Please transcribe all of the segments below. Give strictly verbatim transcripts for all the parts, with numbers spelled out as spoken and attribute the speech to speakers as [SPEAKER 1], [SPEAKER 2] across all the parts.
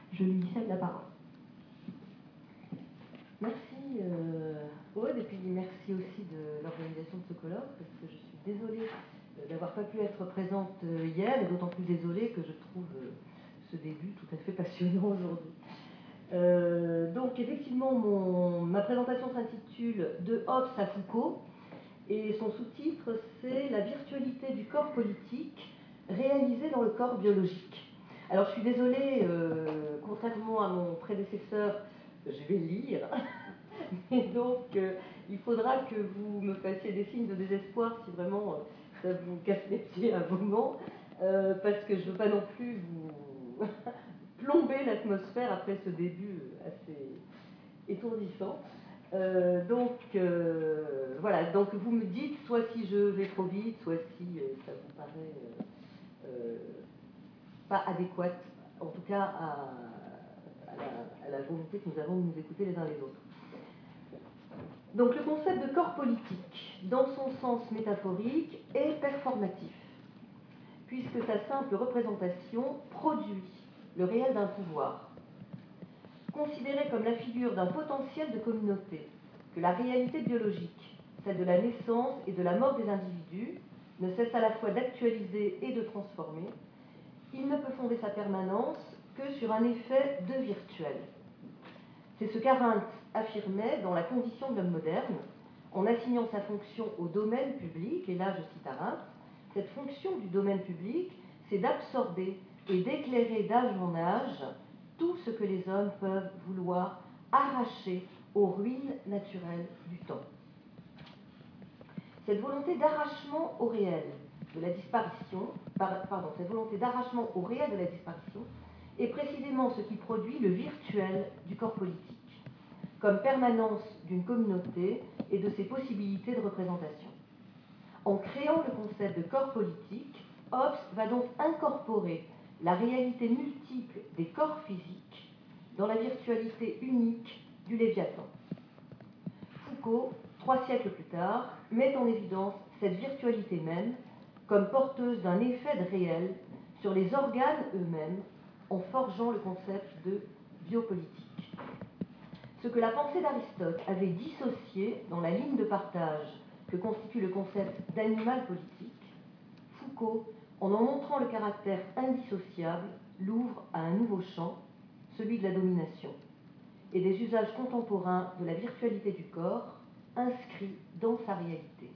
[SPEAKER 1] Je lui cède la parole.
[SPEAKER 2] Merci euh, Aude, et puis merci aussi de l'organisation de ce colloque, parce que je suis désolée euh, d'avoir pas pu être présente euh, hier, et d'autant plus désolée que je trouve euh, ce début tout à fait passionnant aujourd'hui. Euh, donc effectivement, mon, ma présentation s'intitule « De Hobbes à Foucault », et son sous-titre c'est « La virtualité du corps politique réalisée dans le corps biologique ». Alors je suis désolée, euh, contrairement à mon prédécesseur, je vais lire, et donc euh, il faudra que vous me fassiez des signes de désespoir si vraiment euh, ça vous casse les pieds à un moment, euh, parce que je ne veux pas non plus vous plomber l'atmosphère après ce début assez étourdissant. Euh, donc euh, voilà, donc vous me dites soit si je vais trop vite, soit si euh, ça vous paraît euh, euh, pas adéquate, en tout cas à, à, la, à la volonté que nous avons de nous écouter les uns les autres. Donc le concept de corps politique, dans son sens métaphorique, est performatif, puisque sa simple représentation produit le réel d'un pouvoir. Considéré comme la figure d'un potentiel de communauté, que la réalité biologique, celle de la naissance et de la mort des individus, ne cesse à la fois d'actualiser et de transformer, il ne peut fonder sa permanence que sur un effet de virtuel. C'est ce qu'Arendt affirmait dans La condition de l'homme moderne, en assignant sa fonction au domaine public, et là je cite Arendt, cette fonction du domaine public, c'est d'absorber et d'éclairer d'âge en âge tout ce que les hommes peuvent vouloir arracher aux ruines naturelles du temps. Cette volonté d'arrachement au réel de la disparition, pardon, cette volonté d'arrachement au réel de la disparition est précisément ce qui produit le virtuel du corps politique, comme permanence d'une communauté et de ses possibilités de représentation. En créant le concept de corps politique, Hobbes va donc incorporer la réalité multiple des corps physiques dans la virtualité unique du Léviathan. Foucault, trois siècles plus tard, met en évidence cette virtualité même comme porteuse d'un effet de réel sur les organes eux-mêmes en forgeant le concept de biopolitique. Ce que la pensée d'Aristote avait dissocié dans la ligne de partage que constitue le concept d'animal politique, Foucault, en en montrant le caractère indissociable, l'ouvre à un nouveau champ, celui de la domination, et des usages contemporains de la virtualité du corps inscrits dans sa réalité.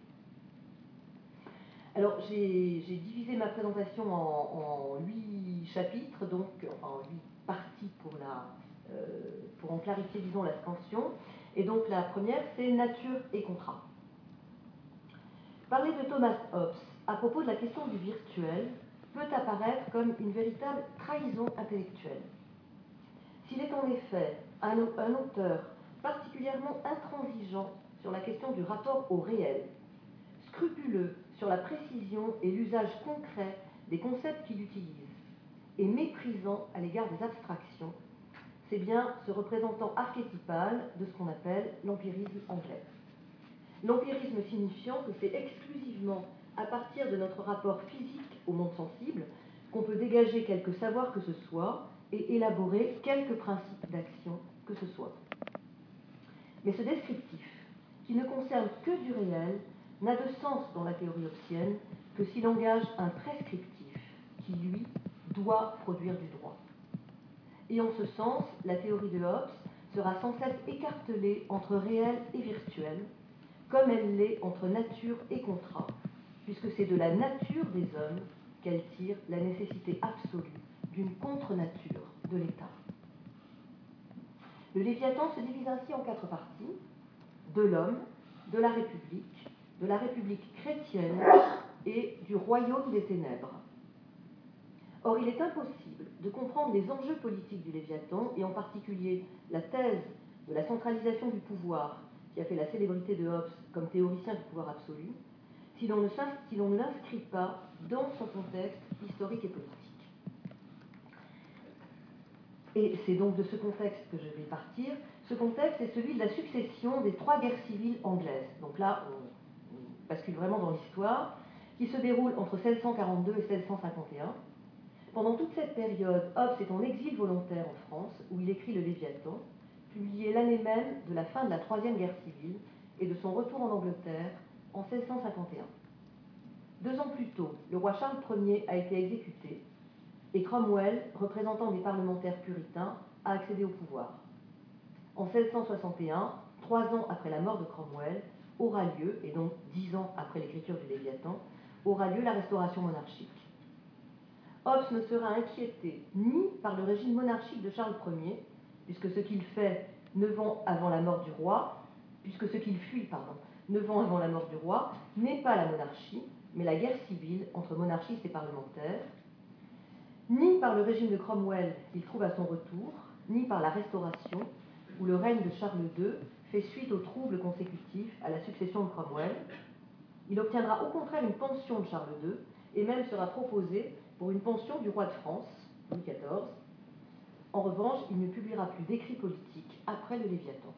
[SPEAKER 2] Alors, j'ai divisé ma présentation en, en huit chapitres, donc en huit parties pour, la, euh, pour en clarifier, disons, la scansion. Et donc, la première, c'est nature et contrat. Parler de Thomas Hobbes à propos de la question du virtuel peut apparaître comme une véritable trahison intellectuelle. S'il est en effet un, un auteur particulièrement intransigeant sur la question du rapport au réel, scrupuleux sur la précision et l'usage concret des concepts qu'il utilise, et méprisant à l'égard des abstractions, c'est bien ce représentant archétypal de ce qu'on appelle l'empirisme anglais. L'empirisme signifiant que c'est exclusivement à partir de notre rapport physique au monde sensible qu'on peut dégager quelque savoir que ce soit et élaborer quelques principes d'action que ce soit. Mais ce descriptif, qui ne concerne que du réel, n'a de sens dans la théorie hobbesienne que s'il engage un prescriptif qui, lui, doit produire du droit. Et en ce sens, la théorie de Hobbes sera sans cesse écartelée entre réel et virtuel, comme elle l'est entre nature et contrat, puisque c'est de la nature des hommes qu'elle tire la nécessité absolue d'une contre-nature de l'État. Le Léviathan se divise ainsi en quatre parties: de l'homme, de la République, de la République chrétienne et du royaume des ténèbres. Or, il est impossible de comprendre les enjeux politiques du Léviathan, et en particulier la thèse de la centralisation du pouvoir, qui a fait la célébrité de Hobbes comme théoricien du pouvoir absolu, si l'on ne, si ne l'inscrit pas dans son contexte historique et politique. Et c'est donc de ce contexte que je vais partir. Ce contexte est celui de la succession des trois guerres civiles anglaises. Donc là, on, on bascule vraiment dans l'histoire, qui se déroule entre mille sept cent quarante-deux et mille sept cent cinquante et un, Pendant toute cette période, Hobbes est en exil volontaire en France, où il écrit le Léviathan, publié l'année même de la fin de la Troisième Guerre civile et de son retour en Angleterre en seize cent cinquante et un. Deux ans plus tôt, le roi Charles Ier a été exécuté et Cromwell, représentant des parlementaires puritains, a accédé au pouvoir. En seize cent soixante et un, trois ans après la mort de Cromwell, aura lieu, et donc dix ans après l'écriture du Léviathan, aura lieu la restauration monarchique. Hobbes ne sera inquiété ni par le régime monarchique de Charles Ier, puisque ce qu'il fait neuf ans avant la mort du roi, puisque ce qu'il fuit, pardon, neuf ans avant la mort du roi, n'est pas la monarchie, mais la guerre civile entre monarchistes et parlementaires, ni par le régime de Cromwell qu'il trouve à son retour, ni par la Restauration, où le règne de Charles deux fait suite aux troubles consécutifs à la succession de Cromwell. Il obtiendra au contraire une pension de Charles deux, et même sera proposé pour une pension du roi de France, Louis quatorze. En revanche, il ne publiera plus d'écrits politiques après le Léviathan.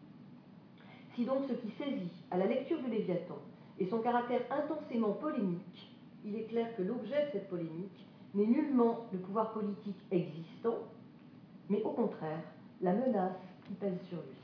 [SPEAKER 2] Si donc ce qui saisit à la lecture du Léviathan est son caractère intensément polémique, il est clair que l'objet de cette polémique n'est nullement le pouvoir politique existant, mais au contraire la menace qui pèse sur lui.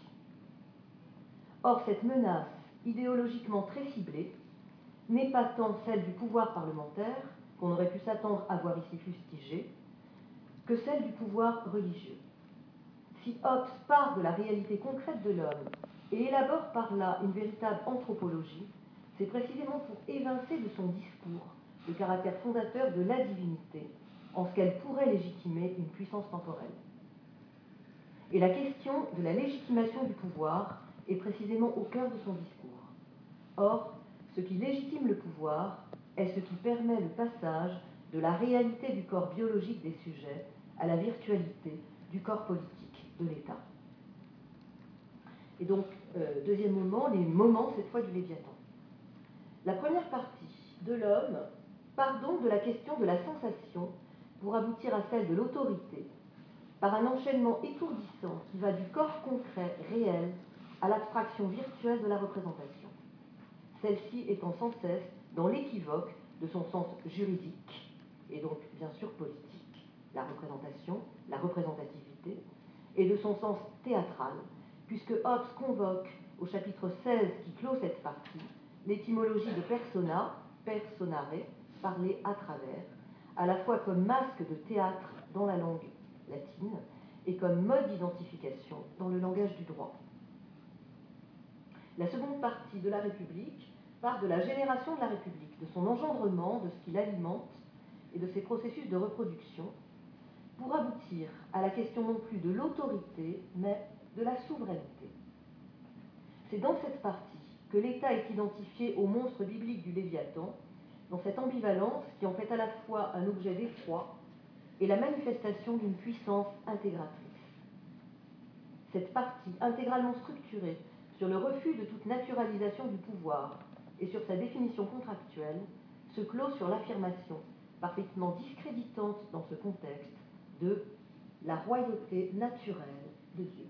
[SPEAKER 2] Or, cette menace, idéologiquement très ciblée, n'est pas tant celle du pouvoir parlementaire, qu'on aurait pu s'attendre à voir ici fustigée, que celle du pouvoir religieux. Si Hobbes part de la réalité concrète de l'homme et élabore par là une véritable anthropologie, c'est précisément pour évincer de son discours le caractère fondateur de la divinité, en ce qu'elle pourrait légitimer une puissance temporelle. Et la question de la légitimation du pouvoir est précisément au cœur de son discours. Or, ce qui légitime le pouvoir est ce qui permet le passage de la réalité du corps biologique des sujets à la virtualité du corps politique de l'État. Et donc, euh, deuxième moment, les moments, cette fois, du Léviathan. La première partie de l'homme part donc de la question de la sensation pour aboutir à celle de l'autorité, par un enchaînement étourdissant qui va du corps concret, réel, à l'abstraction virtuelle de la représentation. Celle-ci étant sans cesse dans l'équivoque de son sens juridique, et donc bien sûr politique, la représentation, la représentativité, et de son sens théâtral, puisque Hobbes convoque au chapitre seize qui clôt cette partie l'étymologie de persona, personare, parler à travers, à la fois comme masque de théâtre dans la langue latine et comme mode d'identification dans le langage du droit. La seconde partie de la République part de la génération de la République, de son engendrement, de ce qui l'alimente et de ses processus de reproduction, pour aboutir à la question non plus de l'autorité, mais de la souveraineté. C'est dans cette partie que l'État est identifié au monstre biblique du Léviathan, dans cette ambivalence qui en fait à la fois un objet d'effroi et la manifestation d'une puissance intégratrice. Cette partie intégralement structurée sur le refus de toute naturalisation du pouvoir et sur sa définition contractuelle se clôt sur l'affirmation, parfaitement discréditante dans ce contexte, de la royauté naturelle de Dieu.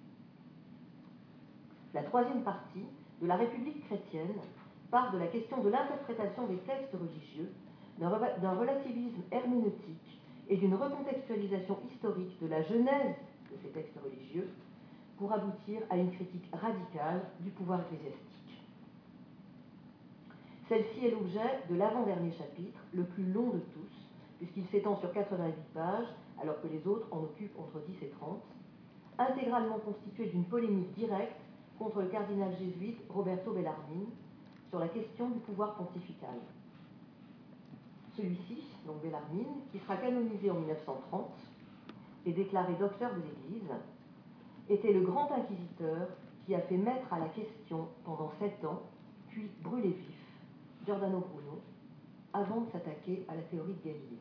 [SPEAKER 2] La troisième partie de la République chrétienne part de la question de l'interprétation des textes religieux, d'un relativisme herméneutique et d'une recontextualisation historique de la genèse de ces textes religieux pour aboutir à une critique radicale du pouvoir ecclésiastique. Celle-ci est l'objet de l'avant-dernier chapitre, le plus long de tous, puisqu'il s'étend sur quatre-vingt-huit pages, alors que les autres en occupent entre dix et trente, intégralement constitué d'une polémique directe contre le cardinal jésuite Roberto Bellarmine sur la question du pouvoir pontifical. Celui-ci, donc Bellarmine, qui sera canonisé en mille neuf cent trente et déclaré docteur de l'Église, était le grand inquisiteur qui a fait mettre à la question pendant sept ans, puis brûlé vif, Giordano Bruno, avant de s'attaquer à la théorie de Galilée.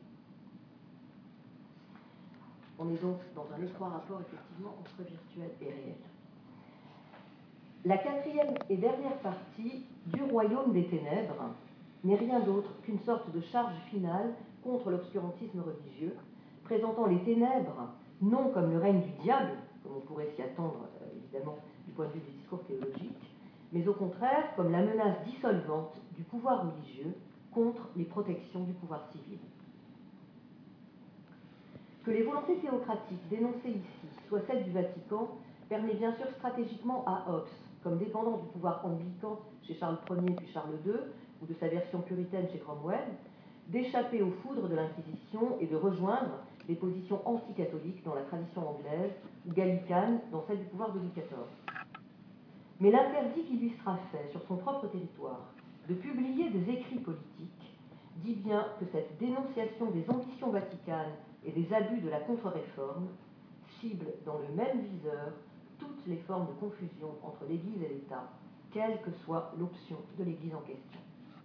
[SPEAKER 2] On est donc dans un étroit rapport, effectivement, entre virtuel et réel. La quatrième et dernière partie du royaume des ténèbres n'est rien d'autre qu'une sorte de charge finale contre l'obscurantisme religieux, présentant les ténèbres non comme le règne du diable, comme on pourrait s'y attendre euh, évidemment du point de vue du discours théologique, mais au contraire comme la menace dissolvante du pouvoir religieux contre les protections du pouvoir civil. Que les volontés théocratiques dénoncées ici soient celles du Vatican permet bien sûr stratégiquement à Hobbes, comme dépendant du pouvoir anglican chez Charles Ier puis Charles deux, ou de sa version puritaine chez Cromwell, d'échapper aux foudres de l'Inquisition et de rejoindre les positions anticatholiques dans la tradition anglaise ou gallicane dans celle du pouvoir de Louis quatorze. Mais l'interdit qui lui sera fait sur son propre territoire de publier des écrits politiques dit bien que cette dénonciation des ambitions vaticanes et des abus de la contre-réforme cible dans le même viseur toutes les formes de confusion entre l'Église et l'État, quelle que soit l'option de l'Église en question.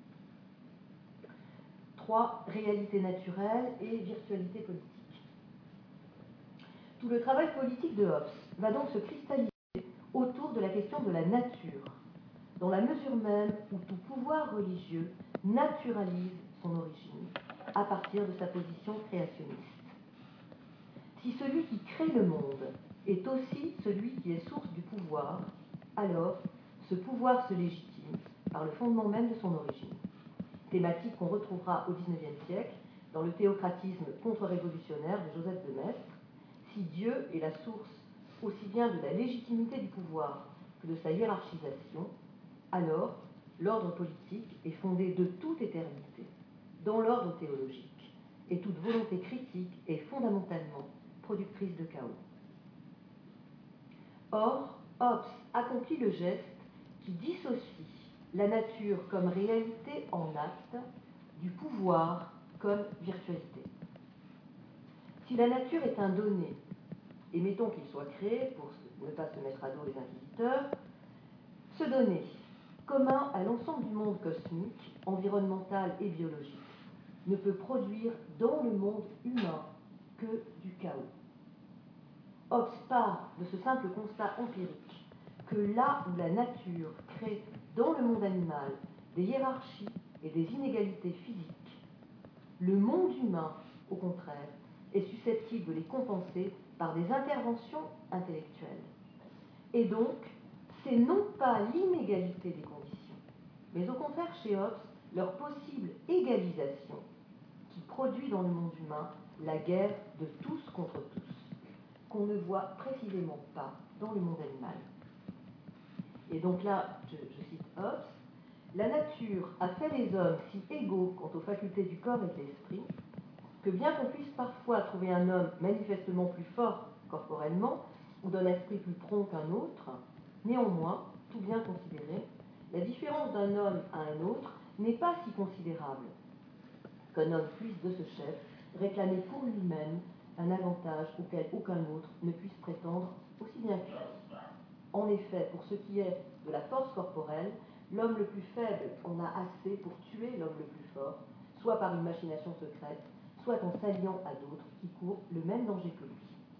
[SPEAKER 2] trois. Réalité naturelle et virtualité politique. Tout le travail politique de Hobbes va donc se cristalliser autour de la question de la nature, dans la mesure même où tout pouvoir religieux naturalise son origine à partir de sa position créationniste. Si celui qui crée le monde est aussi celui qui est source du pouvoir, alors ce pouvoir se légitime par le fondement même de son origine. Thématique qu'on retrouvera au dix-neuvième siècle dans le théocratisme contre-révolutionnaire de Joseph de Maistre. Si Dieu est la source aussi bien de la légitimité du pouvoir que de sa hiérarchisation, alors l'ordre politique est fondé de toute éternité dans l'ordre théologique, et toute volonté critique est fondamentalement productrice de chaos. Or, Hobbes accomplit le geste qui dissocie la nature comme réalité en acte du pouvoir comme virtualité. Si la nature est un donné, et mettons qu'il soit créé, pour ne pas se mettre à dos les inquisiteurs, ce donné, commun à l'ensemble du monde cosmique, environnemental et biologique, ne peut produire dans le monde humain que du chaos. Hobbes part de ce simple constat empirique que là où la nature crée dans le monde animal des hiérarchies et des inégalités physiques, le monde humain, au contraire, est susceptible de les compenser par des interventions intellectuelles. Et donc, c'est non pas l'inégalité des conditions, mais au contraire chez Hobbes, leur possible égalisation qui produit dans le monde humain la guerre de tous contre tous, qu'on ne voit précisément pas dans le monde animal. Et donc là, je, je cite Hobbes, la nature a fait les hommes si égaux quant aux facultés du corps et de l'esprit, que bien qu'on puisse parfois trouver un homme manifestement plus fort corporellement, ou d'un esprit plus prompt qu'un autre, néanmoins, tout bien considéré, la différence d'un homme à un autre n'est pas si considérable qu'un homme puisse de ce chef réclamer pour lui-même un avantage auquel aucun autre ne puisse prétendre aussi bien que lui. En effet, pour ce qui est de la force corporelle, l'homme le plus faible en a assez pour tuer l'homme le plus fort, soit par une machination secrète, soit en s'alliant à d'autres qui courent le même danger que lui.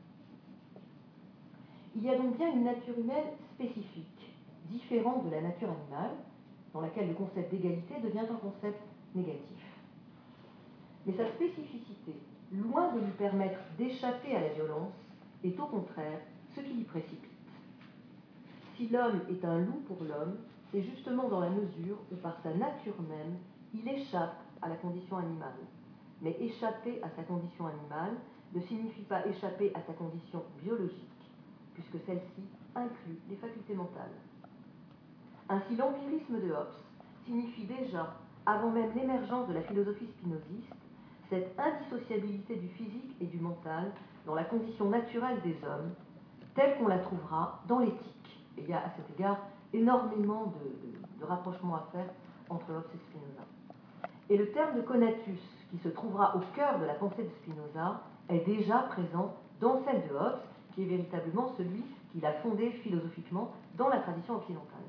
[SPEAKER 2] Il y a donc bien une nature humaine spécifique, différente de la nature animale, dans laquelle le concept d'égalité devient un concept négatif. Mais sa spécificité, loin de lui permettre d'échapper à la violence, est au contraire ce qui l'y précipite. Si l'homme est un loup pour l'homme, c'est justement dans la mesure où, par sa nature même, il échappe à la condition animale. Mais échapper à sa condition animale ne signifie pas échapper à sa condition biologique, puisque celle-ci inclut les facultés mentales. Ainsi, l'empirisme de Hobbes signifie déjà, avant même l'émergence de la philosophie spinoziste, cette indissociabilité du physique et du mental dans la condition naturelle des hommes, telle qu'on la trouvera dans l'éthique. Et il y a à cet égard énormément de, de, de rapprochements à faire entre Hobbes et Spinoza. Et le terme de conatus, qui se trouvera au cœur de la pensée de Spinoza, est déjà présent dans celle de Hobbes, qui est véritablement celui qui l'a fondé philosophiquement dans la tradition occidentale.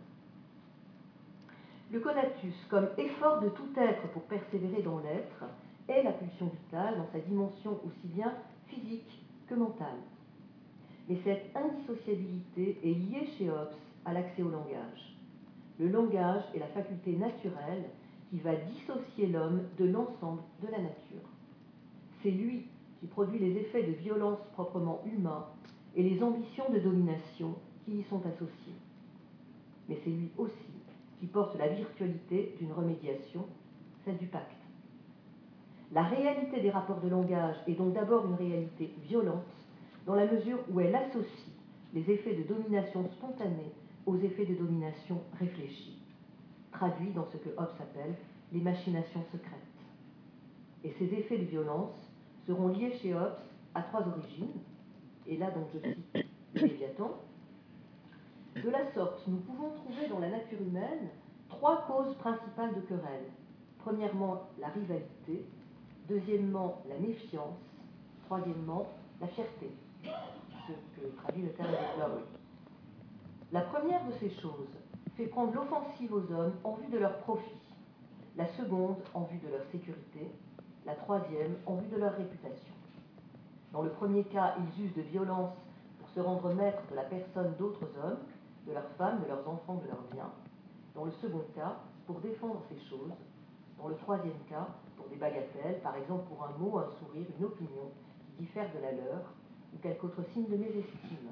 [SPEAKER 2] Le conatus, comme effort de tout être pour persévérer dans l'être, est la pulsion vitale dans sa dimension aussi bien physique que mentale. Mais cette indissociabilité est liée chez Hobbes à l'accès au langage. Le langage est la faculté naturelle qui va dissocier l'homme de l'ensemble de la nature. C'est lui qui produit les effets de violence proprement humains et les ambitions de domination qui y sont associées. Mais c'est lui aussi qui porte la virtualité d'une remédiation, celle du pacte. La réalité des rapports de langage est donc d'abord une réalité violente, dans la mesure où elle associe les effets de domination spontanée aux effets de domination réfléchie, traduits dans ce que Hobbes appelle les machinations secrètes. Et ces effets de violence seront liés chez Hobbes à trois origines, et là donc je cite Léviathan. De la sorte, nous pouvons trouver dans la nature humaine trois causes principales de querelle. Premièrement, la rivalité, deuxièmement, la méfiance, troisièmement, la fierté, ce que traduit le terme de Lowry. La première de ces choses fait prendre l'offensive aux hommes en vue de leur profit, la seconde en vue de leur sécurité, la troisième en vue de leur réputation. Dans le premier cas, ils usent de violence pour se rendre maîtres de la personne d'autres hommes, de leurs femmes, de leurs enfants, de leurs biens. Dans le second cas, pour défendre ces choses. Dans le troisième cas, pour des bagatelles, par exemple pour un mot, un sourire, une opinion qui diffère de la leur, ou quelque autre signe de mésestime.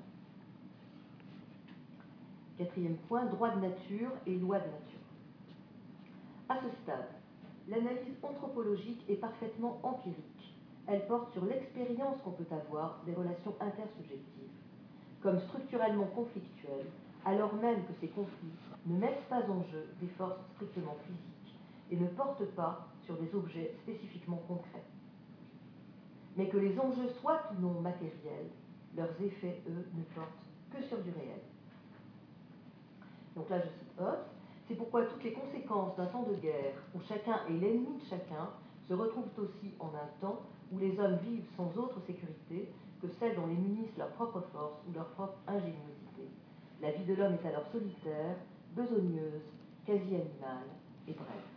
[SPEAKER 2] Quatrième point, droit de nature et loi de nature. À ce stade, l'analyse anthropologique est parfaitement empirique. Elle porte sur l'expérience qu'on peut avoir des relations intersubjectives, comme structurellement conflictuelles, alors même que ces conflits ne mettent pas en jeu des forces strictement physiques et ne portent pas sur des objets spécifiquement concrets. Mais que les enjeux soient ou non matériels, leurs effets, eux, ne portent que sur du réel. Donc là, je cite Hobbes, c'est pourquoi toutes les conséquences d'un temps de guerre où chacun est l'ennemi de chacun se retrouvent aussi en un temps où les hommes vivent sans autre sécurité que celle dont les munissent leur propre force ou leur propre ingéniosité. La vie de l'homme est alors solitaire, besogneuse, quasi-animale et brève.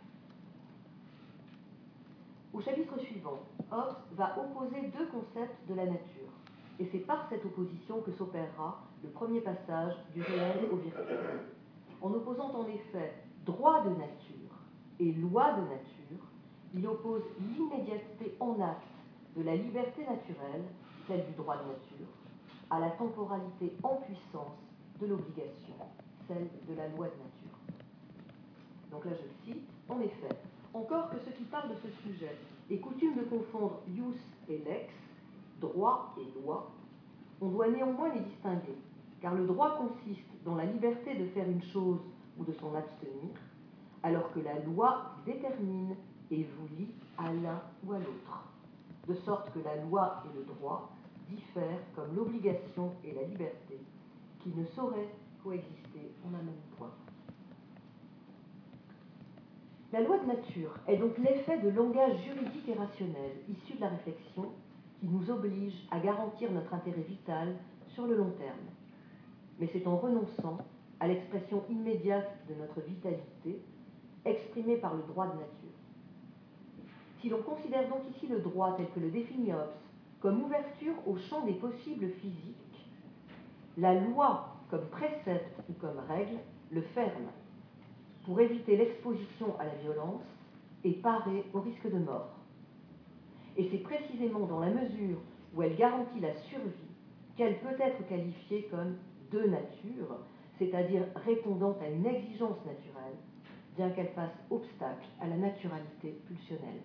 [SPEAKER 2] Au chapitre suivant, Hobbes va opposer deux concepts de la nature, et c'est par cette opposition que s'opérera le premier passage du réel au virtuel. En opposant en effet droit de nature et loi de nature, il oppose l'immédiateté en acte de la liberté naturelle, celle du droit de nature, à la temporalité en puissance de l'obligation, celle de la loi de nature. Donc là je le cite, en effet, encore que ceux qui parlent de ce sujet aient coutume de confondre ius et lex, droit et loi, on doit néanmoins les distinguer, car le droit consiste dans la liberté de faire une chose ou de s'en abstenir, alors que la loi détermine et vous lie à l'un ou à l'autre, de sorte que la loi et le droit diffèrent comme l'obligation et la liberté, qui ne sauraient coexister en un même point. La loi de nature est donc l'effet de langage juridique et rationnel issu de la réflexion qui nous oblige à garantir notre intérêt vital sur le long terme. Mais c'est en renonçant à l'expression immédiate de notre vitalité, exprimée par le droit de nature. Si l'on considère donc ici le droit tel que le définit Hobbes comme ouverture au champ des possibles physiques, la loi comme précepte ou comme règle le ferme pour éviter l'exposition à la violence et parer au risque de mort. Et c'est précisément dans la mesure où elle garantit la survie qu'elle peut être qualifiée comme de nature, c'est-à-dire répondant à une exigence naturelle, bien qu'elle fasse obstacle à la naturalité pulsionnelle.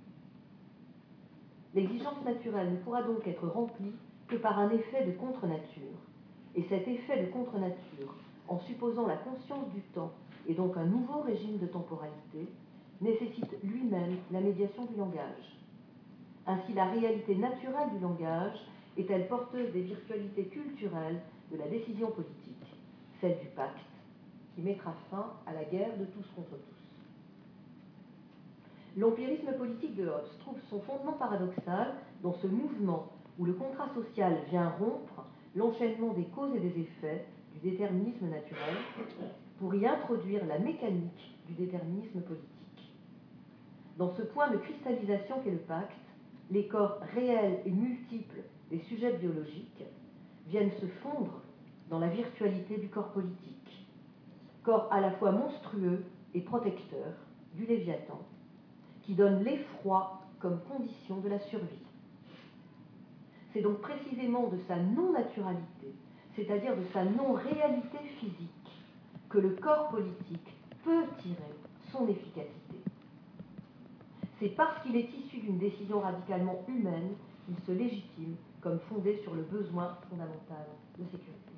[SPEAKER 2] L'exigence naturelle ne pourra donc être remplie que par un effet de contre-nature, et cet effet de contre-nature, en supposant la conscience du temps et donc un nouveau régime de temporalité, nécessite lui-même la médiation du langage. Ainsi, la réalité naturelle du langage est-elle porteuse des virtualités culturelles de la décision politique, celle du pacte, qui mettra fin à la guerre de tous contre tous. L'empirisme politique de Hobbes trouve son fondement paradoxal dans ce mouvement où le contrat social vient rompre l'enchaînement des causes et des effets du déterminisme naturel pour y introduire la mécanique du déterminisme politique. Dans ce point de cristallisation qu'est le pacte, les corps réels et multiples des sujets biologiques viennent se fondre dans la virtualité du corps politique, corps à la fois monstrueux et protecteur du Léviathan, qui donne l'effroi comme condition de la survie. C'est donc précisément de sa non-naturalité, c'est-à-dire de sa non-réalité physique, que le corps politique peut tirer son efficacité. c'est parce qu'il est issu d'une décision radicalement humaine qu'il se légitime comme fondé sur le besoin fondamental de sécurité.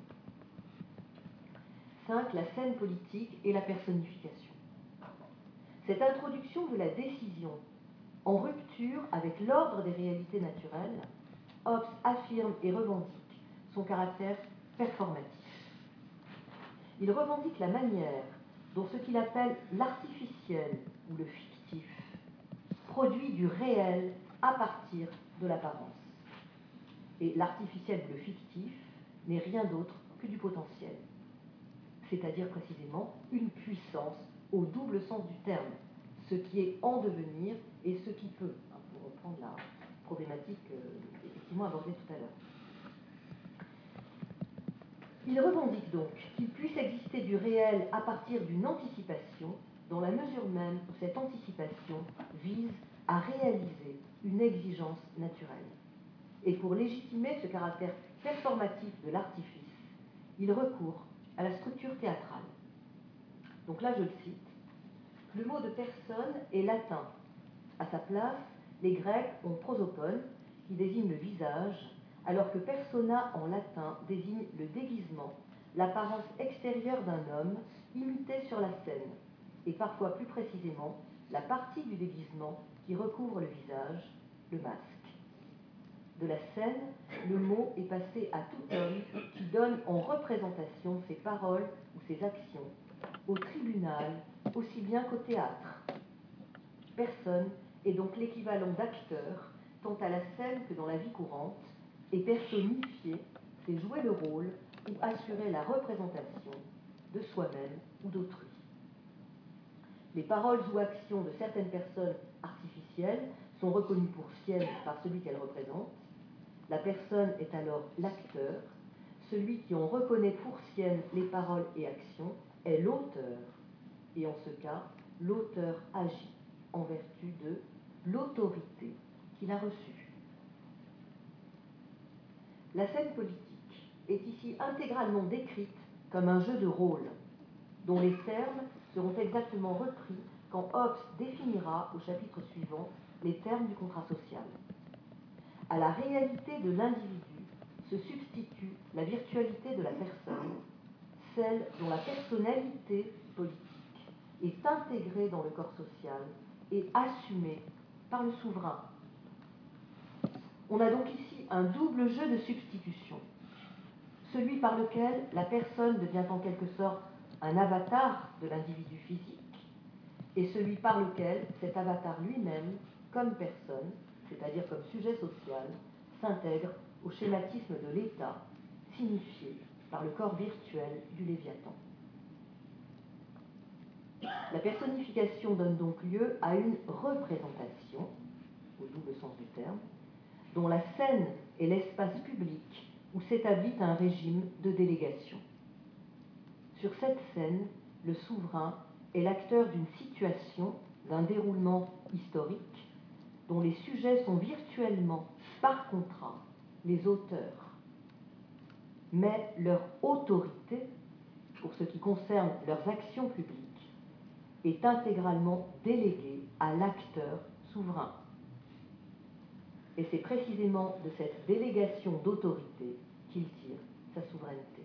[SPEAKER 2] cinq. La scène politique et la personnification. Cette introduction de la décision en rupture avec l'ordre des réalités naturelles, Hobbes affirme et revendique son caractère performatif. Il revendique la manière dont ce qu'il appelle l'artificiel ou le fictif produit du réel à partir de l'apparence. Et l'artificiel ou le fictif n'est rien d'autre que du potentiel, c'est-à-dire précisément une puissance au double sens du terme, ce qui est en devenir et ce qui peut, hein, pour reprendre la problématique euh, effectivement abordée tout à l'heure. Il revendique donc qu'il puisse exister du réel à partir d'une anticipation, dans la mesure même où cette anticipation vise à réaliser une exigence naturelle. Et pour légitimer ce caractère performatif de l'artifice, il recourt à la structure théâtrale. Donc là, je le cite, « Le mot de personne est latin. À sa place, les Grecs ont prosopone, qui désigne le visage, alors que persona en latin désigne le déguisement, l'apparence extérieure d'un homme imité sur la scène, et parfois plus précisément la partie du déguisement qui recouvre le visage, le masque. De la scène, le mot est passé à tout homme qui donne en représentation ses paroles ou ses actions, au tribunal aussi bien qu'au théâtre. Personne est donc l'équivalent d'acteur, tant à la scène que dans la vie courante, et personnifier, c'est jouer le rôle ou assurer la représentation de soi-même ou d'autrui. Les paroles ou actions de certaines personnes artificielles sont reconnues pour siennes par celui qu'elles représentent. La personne est alors l'acteur. Celui qui en reconnaît pour siennes les paroles et actions est l'auteur. Et en ce cas, l'auteur agit en vertu de l'autorité qu'il a reçue. La scène politique est ici intégralement décrite comme un jeu de rôle, dont les termes seront exactement repris quand Hobbes définira au chapitre suivant les termes du contrat social. À la réalité de l'individu se substitue la virtualité de la personne, celle dont la personnalité politique est intégrée dans le corps social et assumée par le souverain. On a donc ici un double jeu de substitution, celui par lequel la personne devient en quelque sorte un avatar de l'individu physique, et celui par lequel cet avatar lui-même, comme personne, c'est-à-dire comme sujet social, s'intègre au schématisme de l'État, signifié par le corps virtuel du Léviathan. La personnification donne donc lieu à une représentation, au double sens du terme, dont la scène est l'espace public où s'établit un régime de délégation. Sur cette scène, le souverain est l'acteur d'une situation, d'un déroulement historique, dont les sujets sont virtuellement, par contrat, les auteurs. Mais leur autorité, pour ce qui concerne leurs actions publiques, est intégralement déléguée à l'acteur souverain. Et c'est précisément de cette délégation d'autorité qu'il tire sa souveraineté.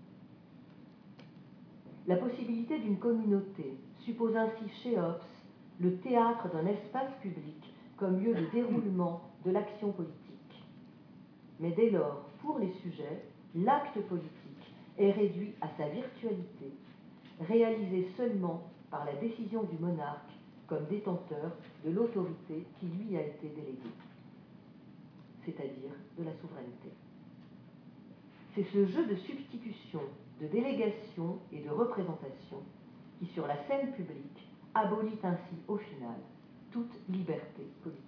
[SPEAKER 2] La possibilité d'une communauté suppose ainsi chez Hobbes le théâtre d'un espace public comme lieu de déroulement de l'action politique. Mais dès lors, pour les sujets, l'acte politique est réduit à sa virtualité, réalisé seulement par la décision du monarque comme détenteur de l'autorité qui lui a été déléguée, c'est-à-dire de la souveraineté. C'est ce jeu de substitution, de délégation et de représentation qui, sur la scène publique, abolit ainsi, au final, toute liberté politique.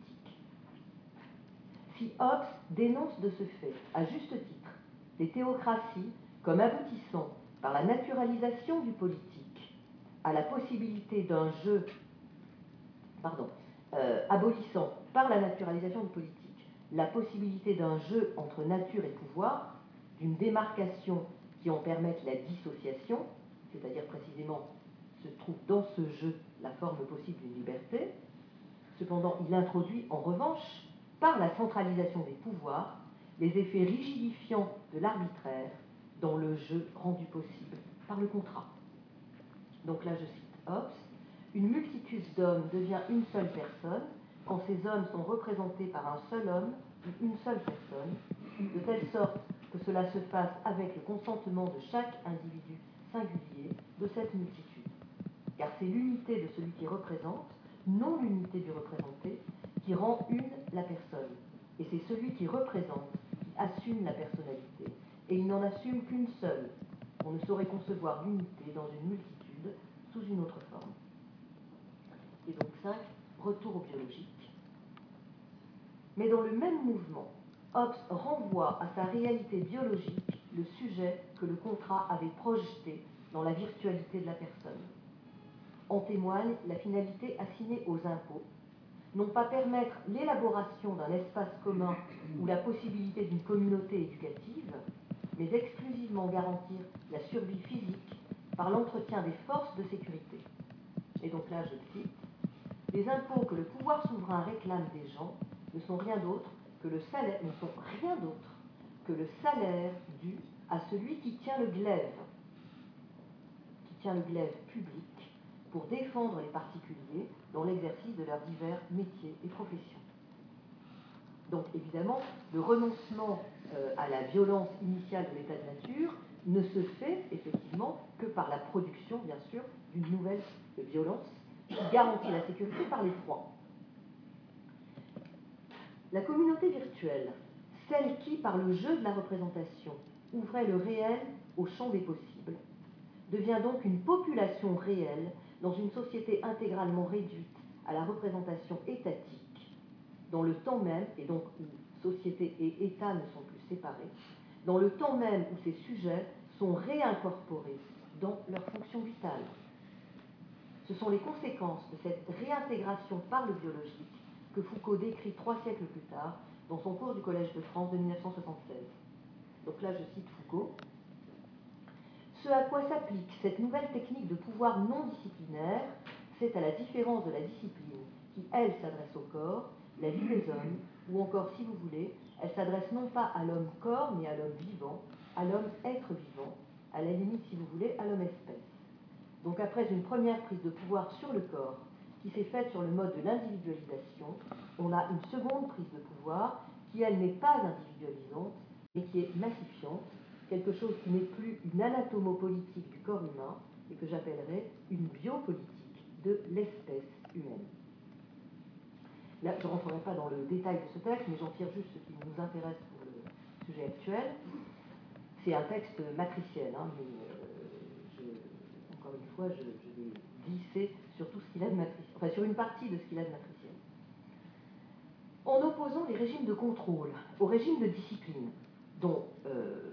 [SPEAKER 2] Si Hobbes dénonce de ce fait, à juste titre, les théocraties comme aboutissant, par la naturalisation du politique, à la possibilité d'un jeu, pardon, euh, abolissant par la naturalisation du politique la possibilité d'un jeu entre nature et pouvoir, d'une démarcation qui en permette la dissociation, c'est-à-dire précisément se trouve dans ce jeu la forme possible d'une liberté, Cependant, il introduit en revanche, par la centralisation des pouvoirs, les effets rigidifiants de l'arbitraire dans le jeu rendu possible par le contrat. Donc là, je cite Hobbes, « Une multitude d'hommes devient une seule personne quand ces hommes sont représentés par un seul homme ou une seule personne, de telle sorte que cela se fasse avec le consentement de chaque individu singulier de cette multitude. Car c'est l'unité de celui qui représente, non l'unité du représenté, qui rend une la personne. Et c'est celui qui représente qui assume la personnalité, et il n'en assume qu'une seule. On ne saurait concevoir l'unité dans une multitude sous une autre forme. » Et donc cinq, retour au biologique. Mais dans le même mouvement, Hobbes renvoie à sa réalité biologique le sujet que le contrat avait projeté dans la virtualité de la personne. En témoigne la finalité assignée aux impôts, non pas permettre l'élaboration d'un espace commun ou la possibilité d'une communauté éducative, mais exclusivement garantir la survie physique par l'entretien des forces de sécurité. Et donc là, je cite, « Les impôts que le pouvoir souverain réclame des gens ne sont rien d'autre que le salaire, ne sont rien d'autre que le salaire dû à celui qui tient le glaive, qui tient le glaive public pour défendre les particuliers dans l'exercice de leurs divers métiers et professions. » Donc évidemment, le renoncement euh, à la violence initiale de l'état de nature ne se fait effectivement que par la production, bien sûr, d'une nouvelle violence qui garantit la sécurité par les droits. La communauté virtuelle, celle qui, par le jeu de la représentation, ouvrait le réel au champ des possibles, devient donc une population réelle dans une société intégralement réduite à la représentation étatique, dans le temps même, et donc où société et État ne sont plus séparés, dans le temps même où ces sujets sont réincorporés dans leurs fonctions vitales. Ce sont les conséquences de cette réintégration par le biologique que Foucault décrit trois siècles plus tard dans son cours du Collège de France de mille neuf cent soixante-seize. Donc là, je cite Foucault. « Ce à quoi s'applique cette nouvelle technique de pouvoir non disciplinaire, c'est à la différence de la discipline qui, elle, s'adresse au corps, la vie des hommes, ou encore, si vous voulez, elle s'adresse non pas à l'homme corps, mais à l'homme vivant, à l'homme être vivant, à la limite, si vous voulez, à l'homme espèce. Donc après une première prise de pouvoir sur le corps, qui s'est faite sur le mode de l'individualisation, on a une seconde prise de pouvoir qui, elle, n'est pas individualisante, mais qui est massifiante, quelque chose qui n'est plus une anatomopolitique du corps humain, et que j'appellerais une biopolitique de l'espèce humaine. » Là, je ne rentrerai pas dans le détail de ce texte, mais j'en tire juste ce qui nous intéresse pour le sujet actuel. C'est un texte matriciel, hein, mais euh, je, encore une fois, je, je vais glisser sur tout ce qu'il a de matriciel, enfin sur une partie de ce qu'il a de matriciel. En opposant les régimes de contrôle aux régimes de discipline, dont, euh,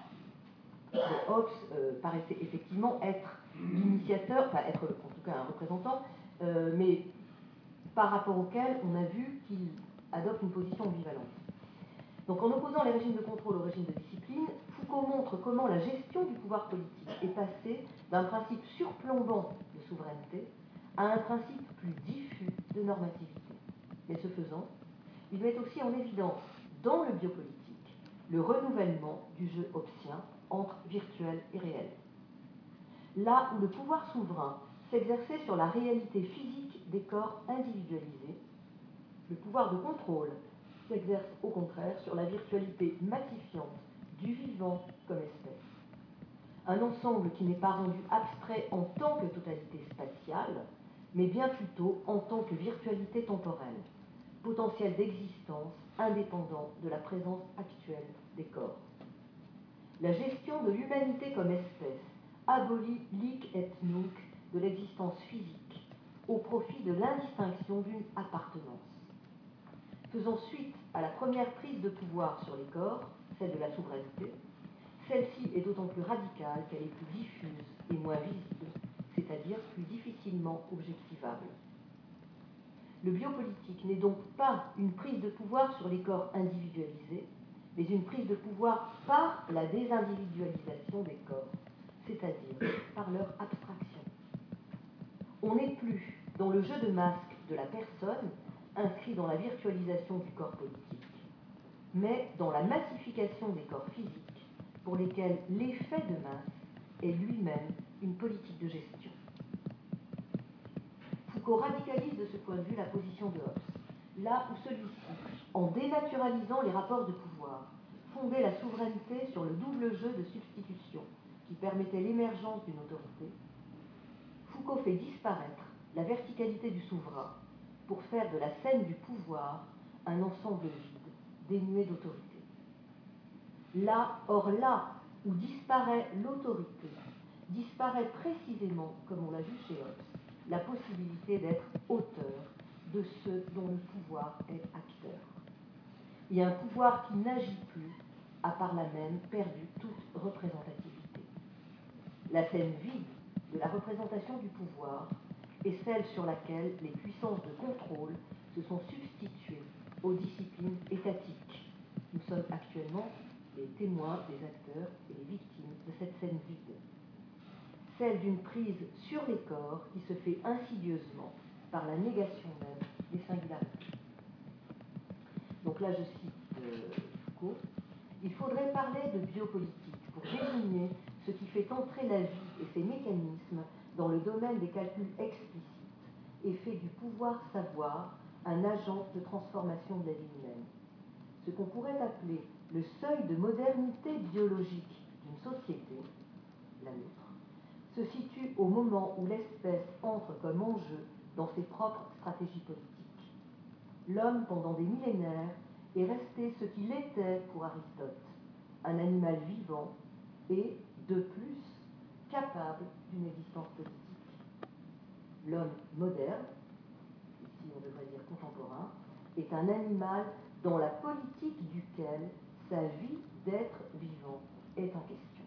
[SPEAKER 2] dont Hobbes euh, paraissait effectivement être l'initiateur, enfin être en tout cas un représentant, euh, mais par rapport auquel on a vu qu'il adopte une position ambivalente. Donc en opposant les régimes de contrôle au régime de discipline, Foucault montre comment la gestion du pouvoir politique est passée d'un principe surplombant de souveraineté à un principe plus diffus de normativité. Mais ce faisant, il met aussi en évidence, dans le biopolitique, le renouvellement du jeu hobbesien entre virtuel et réel. Là où le pouvoir souverain s'exerçait sur la réalité physique des corps individualisés, le pouvoir de contrôle s'exerce au contraire sur la virtualité massifiante du vivant comme espèce. Un ensemble qui n'est pas rendu abstrait en tant que totalité spatiale, mais bien plutôt en tant que virtualité temporelle, potentiel d'existence indépendant de la présence actuelle des corps. La gestion de l'humanité comme espèce abolit l'hic et nunc de l'existence physique au profit de l'indistinction d'une appartenance. Faisant suite à la première prise de pouvoir sur les corps, celle de la souveraineté, celle-ci est d'autant plus radicale qu'elle est plus diffuse et moins visible, c'est-à-dire plus difficilement objectivable. Le biopolitique n'est donc pas une prise de pouvoir sur les corps individualisés, mais une prise de pouvoir par la désindividualisation des corps, c'est-à-dire par leur abstraction. On n'est plus dans le jeu de masque de la personne, inscrit dans la virtualisation du corps politique, mais dans la massification des corps physiques pour lesquels l'effet de masse est lui-même une politique de gestion. Foucault radicalise de ce point de vue la position de Hobbes, là où celui-ci, en dénaturalisant les rapports de pouvoir, fondait la souveraineté sur le double jeu de substitution qui permettait l'émergence d'une autorité. Foucault fait disparaître la verticalité du souverain pour faire de la scène du pouvoir un ensemble vide, dénué d'autorité. Là, or là où disparaît l'autorité, disparaît précisément, comme on l'a vu chez Hobbes, la possibilité d'être auteur de ce dont le pouvoir est acteur. Il y a un pouvoir qui n'agit plus, a par là même perdu toute représentativité. La scène vide de la représentation du pouvoir est celle sur laquelle les puissances de contrôle se sont substituées aux disciplines étatiques. Nous sommes actuellement les témoins, les acteurs et les victimes de cette scène vide. Celle d'une prise sur les corps qui se fait insidieusement par la négation même des singularités. Donc là, je cite euh, Foucault. Il faudrait parler de biopolitique pour désigner ce qui fait entrer la vie et ses mécanismes dans le domaine des calculs explicites et fait du pouvoir savoir un agent de transformation de la vie humaine. Ce qu'on pourrait appeler le seuil de modernité biologique d'une société, la nôtre, se situe au moment où l'espèce entre comme enjeu dans ses propres stratégies politiques. L'homme, pendant des millénaires, est resté ce qu'il était pour Aristote, un animal vivant et, de plus, capable d'une existence politique. L'homme moderne, ici on devrait dire contemporain, est un animal dans la politique duquel sa vie d'être vivant est en question.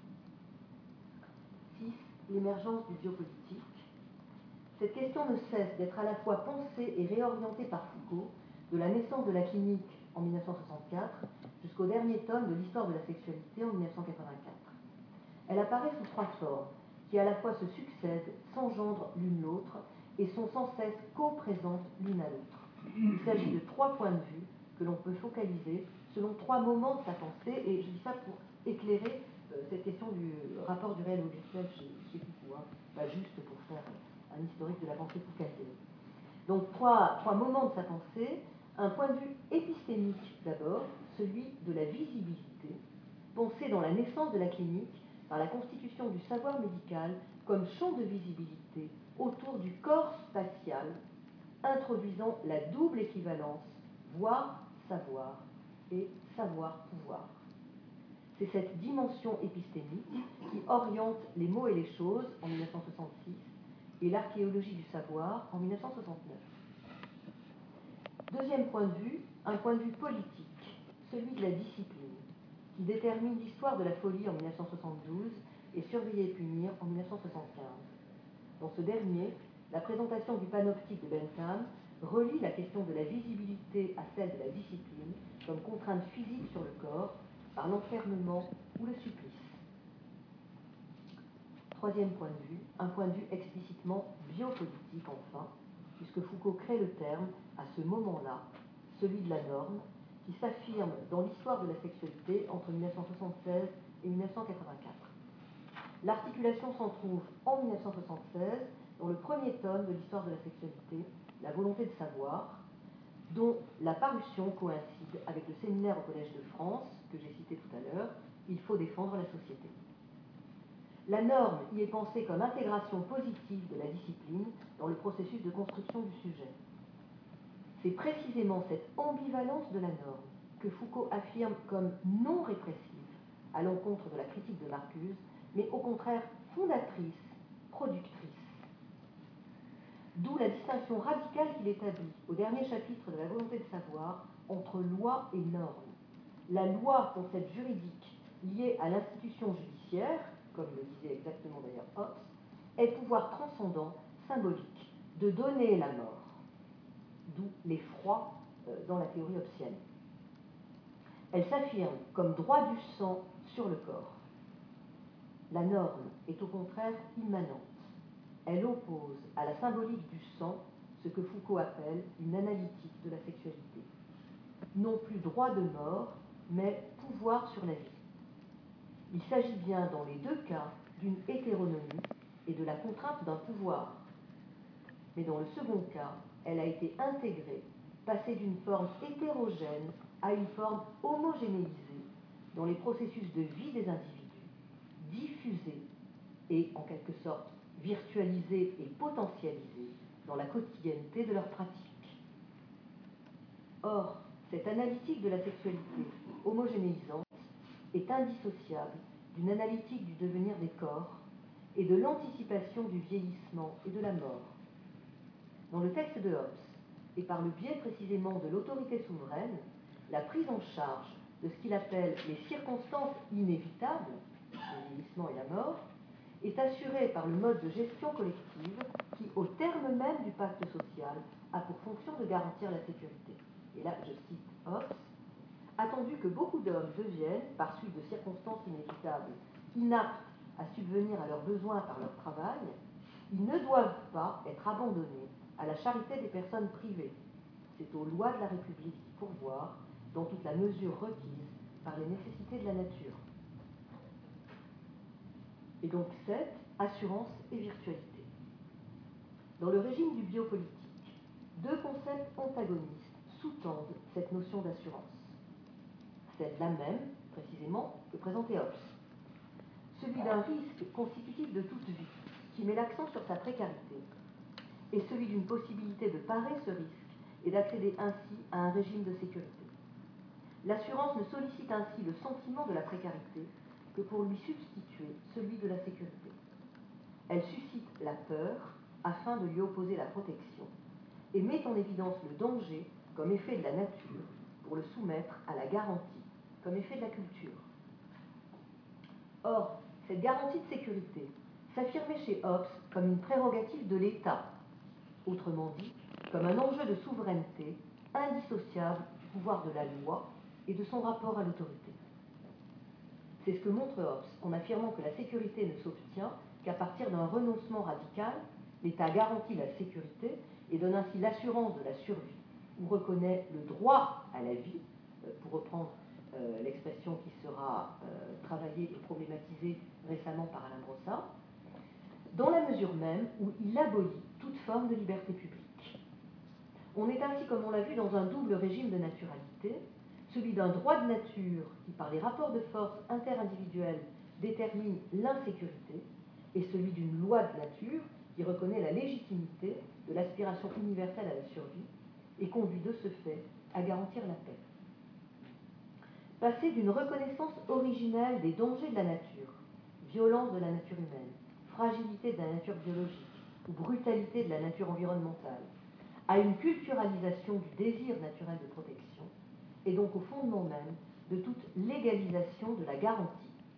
[SPEAKER 2] six. L'émergence du biopolitique. Cette question ne cesse d'être à la fois pensée et réorientée par Foucault, de la naissance de la clinique en mille neuf cent soixante-quatre jusqu'au dernier tome de l'histoire de la sexualité en mille neuf cent quatre-vingt-quatre. Elle apparaît sous trois formes, qui à la fois se succèdent, s'engendrent l'une l'autre et sont sans cesse co-présentes l'une à l'autre. Il s'agit de trois points de vue que l'on peut focaliser selon trois moments de sa pensée, et je dis ça pour éclairer euh, cette question du rapport du réel au virtuel chez, chez Foucault, hein, pas juste pour faire un historique de la pensée foucaultienne. Donc trois, trois moments de sa pensée, un point de vue épistémique d'abord, celui de la visibilité, pensé dans la naissance de la clinique par la constitution du savoir médical comme champ de visibilité autour du corps spatial, introduisant la double équivalence voir, savoir et savoir-pouvoir. C'est cette dimension épistémique qui oriente les mots et les choses en mille neuf cent soixante-six et l'archéologie du savoir en mille neuf cent soixante-neuf. Deuxième point de vue, un point de vue politique, celui de la discipline, qui détermine l'histoire de la folie en mille neuf cent soixante-douze et Surveiller et punir en mille neuf cent soixante-quinze. Dans ce dernier, la présentation du panoptique de Bentham relie la question de la visibilité à celle de la discipline comme contrainte physique sur le corps par l'enfermement ou le supplice. Troisième point de vue, un point de vue explicitement biopolitique enfin, puisque Foucault crée le terme à ce moment-là, celui de la norme, qui s'affirme dans l'histoire de la sexualité entre mille neuf cent soixante-seize et mille neuf cent quatre-vingt-quatre. L'articulation s'en trouve en mille neuf cent soixante-seize dans le premier tome de l'histoire de la sexualité, La volonté de savoir, dont la parution coïncide avec le séminaire au Collège de France, que j'ai cité tout à l'heure, Il faut défendre la société. La norme y est pensée comme intégration positive de la discipline dans le processus de construction du sujet. C'est précisément cette ambivalence de la norme que Foucault affirme comme non répressive à l'encontre de la critique de Marcuse, mais au contraire fondatrice, productrice. D'où la distinction radicale qu'il établit au dernier chapitre de La volonté de savoir entre loi et norme. La loi, concept juridique lié à l'institution judiciaire, comme le disait exactement d'ailleurs Hobbes, est pouvoir transcendant, symbolique, de donner la mort. D'où l'effroi euh, dans la théorie hobbesienne. Elle s'affirme comme droit du sang sur le corps. La norme est au contraire immanente. Elle oppose à la symbolique du sang ce que Foucault appelle une analytique de la sexualité. Non plus droit de mort, mais pouvoir sur la vie. Il s'agit bien dans les deux cas d'une hétéronomie et de la contrainte d'un pouvoir. Mais dans le second cas, elle a été intégrée, passée d'une forme hétérogène à une forme homogénéisée dans les processus de vie des individus, diffusée et, en quelque sorte, virtualisée et potentialisée dans la quotidienneté de leurs pratiques. Or, cette analytique de la sexualité homogénéisante est indissociable d'une analytique du devenir des corps et de l'anticipation du vieillissement et de la mort. Dans le texte de Hobbes, et par le biais précisément de l'autorité souveraine, la prise en charge de ce qu'il appelle les circonstances inévitables, le vieillissement et la mort, est assurée par le mode de gestion collective qui, au terme même du pacte social, a pour fonction de garantir la sécurité. Et là, je cite Hobbes, attendu que beaucoup d'hommes deviennent, par suite de circonstances inévitables, inaptes à subvenir à leurs besoins par leur travail, ils ne doivent pas être abandonnés à la charité des personnes privées. C'est aux lois de la République d'y pourvoir, dans toute la mesure requise par les nécessités de la nature. Et donc sept, assurance et virtualité. Dans le régime du biopolitique, deux concepts antagonistes sous-tendent cette notion d'assurance. Celle-là même, précisément, que présentait Hobbes. Celui d'un risque constitutif de toute vie, qui met l'accent sur sa précarité, et celui d'une possibilité de parer ce risque et d'accéder ainsi à un régime de sécurité. L'assurance ne sollicite ainsi le sentiment de la précarité que pour lui substituer celui de la sécurité. Elle suscite la peur afin de lui opposer la protection et met en évidence le danger comme effet de la nature pour le soumettre à la garantie comme effet de la culture. Or, cette garantie de sécurité s'affirmait chez Hobbes comme une prérogative de l'État, autrement dit, comme un enjeu de souveraineté indissociable du pouvoir de la loi et de son rapport à l'autorité. C'est ce que montre Hobbes en affirmant que la sécurité ne s'obtient qu'à partir d'un renoncement radical. L'État garantit la sécurité et donne ainsi l'assurance de la survie, ou reconnaît le droit à la vie, pour reprendre euh, l'expression qui sera euh, travaillée et problématisée récemment par Alain Brossat, dans la mesure même où il abolit toute forme de liberté publique. On est ainsi, comme on l'a vu, dans un double régime de naturalité, celui d'un droit de nature qui, par les rapports de force interindividuels, détermine l'insécurité, et celui d'une loi de nature qui reconnaît la légitimité de l'aspiration universelle à la survie et conduit de ce fait à garantir la paix. Passer d'une reconnaissance originelle des dangers de la nature, violence de la nature humaine, fragilité de la nature biologique ou brutalité de la nature environnementale, à une culturalisation du désir naturel de protection, est donc au fondement même de toute légalisation de la garantie.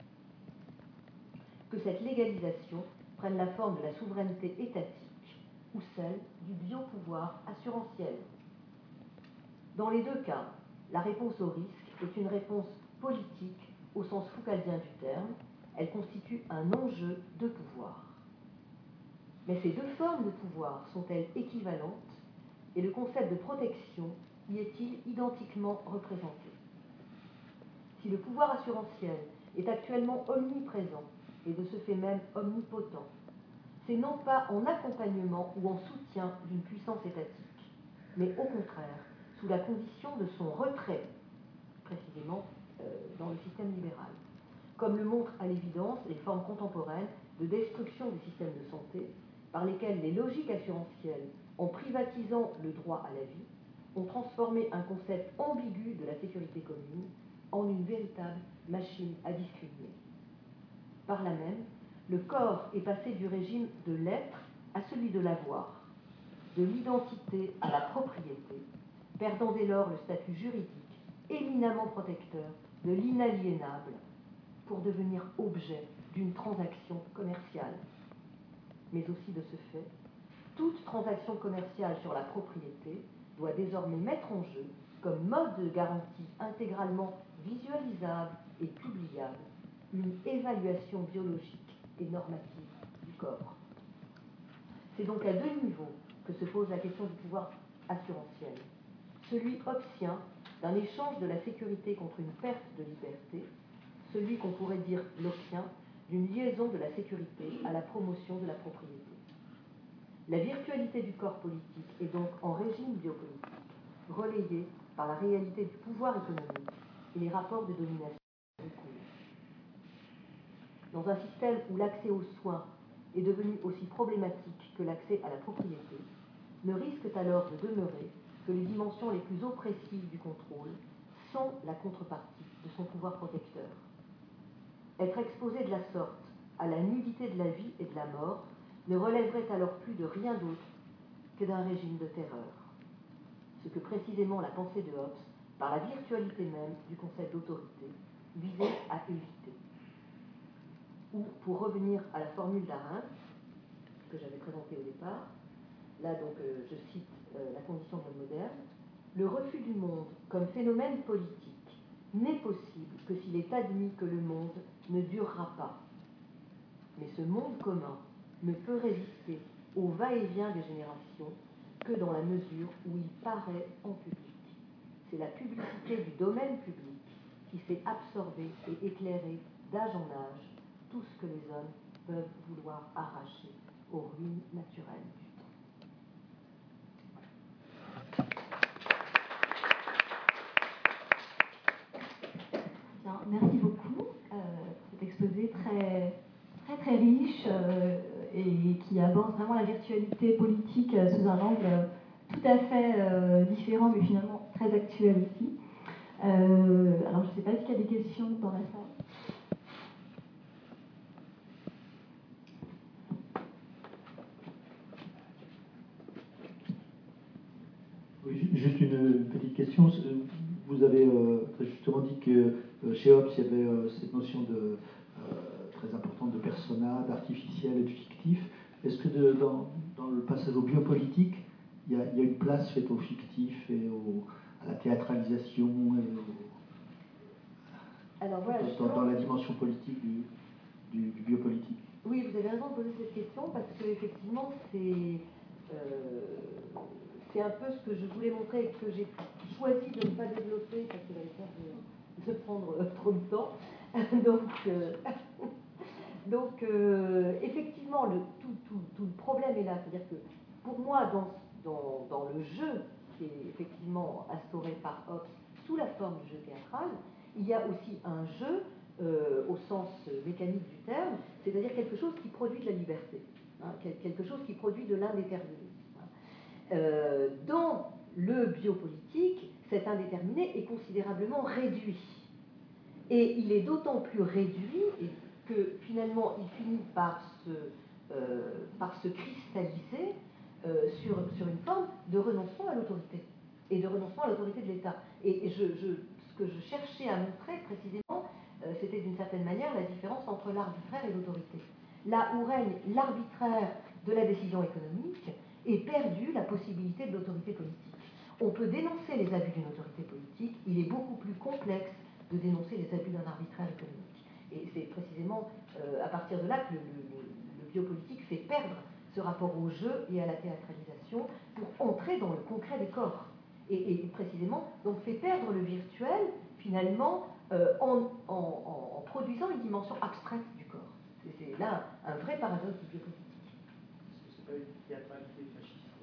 [SPEAKER 2] Que cette légalisation prenne la forme de la souveraineté étatique ou celle du biopouvoir assurantiel. Dans les deux cas, la réponse au risque est une réponse politique au sens foucaldien du terme. Elle constitue un enjeu de pouvoir. Mais ces deux formes de pouvoir sont-elles équivalentes et le concept de protection y est-il identiquement représenté? Si le pouvoir assurantiel est actuellement omniprésent et de ce fait même omnipotent, c'est non pas en accompagnement ou en soutien d'une puissance étatique, mais au contraire sous la condition de son retrait, précisément euh, dans le système libéral, comme le montrent à l'évidence les formes contemporaines de destruction du système de santé, par lesquelles les logiques assurantielles, en privatisant le droit à la vie, ont transformé un concept ambigu de la sécurité commune en une véritable machine à discriminer. Par là même, le corps est passé du régime de l'être à celui de l'avoir, de l'identité à la propriété, perdant dès lors le statut juridique éminemment protecteur de l'inaliénable pour devenir objet d'une transaction commerciale. Mais aussi de ce fait, toute transaction commerciale sur la propriété doit désormais mettre en jeu, comme mode de garantie intégralement visualisable et publiable, une évaluation biologique et normative du corps. C'est donc à deux niveaux que que se pose la question du pouvoir assurantiel, celui hobbesien d'un échange de la sécurité contre une perte de liberté, celui qu'on pourrait dire lockeien d'une liaison de la sécurité à la promotion de la propriété. La virtualité du corps politique est donc en régime biopolitique, relayée par la réalité du pouvoir économique et les rapports de domination. Dans un système où l'accès aux soins est devenu aussi problématique que l'accès à la propriété, ne risquent alors de demeurer que les dimensions les plus oppressives du contrôle sont la contrepartie de son pouvoir protecteur. Être exposé de la sorte à la nudité de la vie et de la mort ne relèverait alors plus de rien d'autre que d'un régime de terreur. Ce que précisément la pensée de Hobbes, par la virtualité même du concept d'autorité, visait à éviter. Ou, pour revenir à la formule d'Arendt, que j'avais présentée au départ, là donc euh, je cite euh, la condition de l'homme moderne, le refus du monde comme phénomène politique n'est possible que s'il est admis que le monde ne durera pas. Mais ce monde commun ne peut résister au va-et-vient des générations que dans la mesure où il paraît en public. C'est la publicité du domaine public qui fait absorber et éclairer d'âge en âge tout ce que les hommes peuvent vouloir arracher aux ruines naturelles du temps.
[SPEAKER 1] Bien, merci beaucoup euh, pour cet exposé très, très, très riche euh, et qui aborde vraiment la virtualité politique euh, sous un angle euh, tout à fait euh, différent, mais finalement très actuel aussi. Euh, alors, je ne sais pas s'il y a des questions dans la salle.
[SPEAKER 3] Oui, juste une petite question. Vous avez euh, très justement dit que euh, chez Hobbes, il y avait euh, cette notion de, euh, très importante de persona, d'artificiel et de fictif. Est-ce que de, dans, dans le passage au biopolitique, il y, a, il y a une place faite au fictif et au, à la théâtralisation et au,
[SPEAKER 2] Alors, voilà,
[SPEAKER 3] dans, dans, dans la dimension politique du, du, du biopolitique?
[SPEAKER 2] Oui, vous avez raison de poser cette question parce qu'effectivement, c'est euh, c'est un peu ce que je voulais montrer et que j'ai choisi de ne pas développer parce que j'avais peur de, de prendre euh, trop de temps. donc, euh, donc euh, effectivement, le, tout, tout, tout le problème est là. C'est-à-dire que pour moi, dans, dans, dans le jeu qui est effectivement instauré par Hobbes sous la forme du jeu théâtral, il y a aussi un jeu Euh, au sens mécanique du terme, c'est-à-dire quelque chose qui produit de la liberté, hein, quelque chose qui produit de l'indéterminé. Euh, dans le biopolitique, cet indéterminé est considérablement réduit. Et il est d'autant plus réduit que finalement il finit par se, euh, par se cristalliser euh, sur, sur une forme de renoncement à l'autorité, et de renoncement à l'autorité de l'État. Et, et je, je, ce que je cherchais à montrer précisément, c'était d'une certaine manière la différence entre l'arbitraire et l'autorité. Là où règne l'arbitraire de la décision économique, est perdue la possibilité de l'autorité politique. On peut dénoncer les abus d'une autorité politique, il est beaucoup plus complexe de dénoncer les abus d'un arbitraire économique. Et c'est précisément euh, à partir de là que le, le, le biopolitique fait perdre ce rapport au jeu et à la théâtralisation pour entrer dans le concret des corps. Et, et précisément, donc fait perdre le virtuel, finalement, Euh, en, en, en produisant une dimension abstraite du corps. C'est là un, un vrai paradoxe du biopolitique.
[SPEAKER 4] Est-ce que c'est pas une théâtralité fasciste?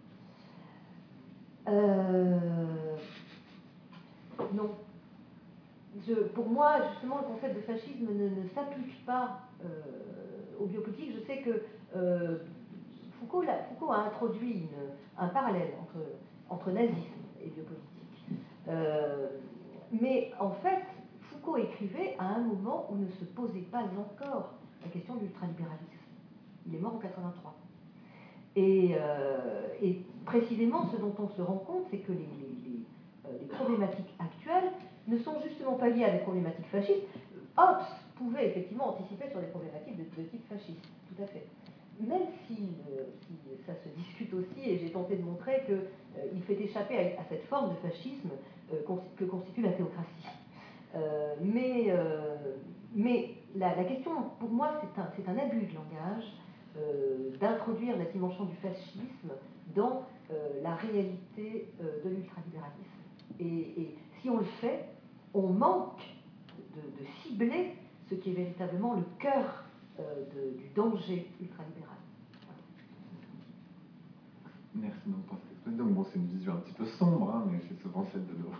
[SPEAKER 2] euh, Non. Je, pour moi, justement, le concept de fascisme ne, ne s'applique pas euh, au biopolitique. Je sais que euh, Foucault, la, Foucault a introduit une, un parallèle entre, entre nazisme et biopolitique. Euh, mais en fait, Foucault écrivait à un moment où ne se posait pas encore la question de l'ultralibéralisme. Il est mort en quatre-vingt-trois. Et, euh, et précisément, ce dont on se rend compte, c'est que les, les, les, les problématiques actuelles ne sont justement pas liées à des problématiques fascistes. Hobbes pouvait effectivement anticiper sur des problématiques de, de type fasciste, tout à fait. Même si, euh, si ça se discute aussi, et j'ai tenté de montrer qu'il euh, fait échapper à, à cette forme de fascisme euh, que constitue la théocratie. Euh, mais, euh, mais la, la question, pour moi, c'est un, c'est un abus de langage euh, d'introduire la dimension du fascisme dans euh, la réalité euh, de l'ultralibéralisme. Et, et si on le fait, on manque de, de cibler ce qui est véritablement le cœur euh, de, du danger ultralibéral.
[SPEAKER 5] Merci donc pour cette exposition. Donc bon, c'est une vision un petit peu sombre, hein, mais c'est souvent celle de nos,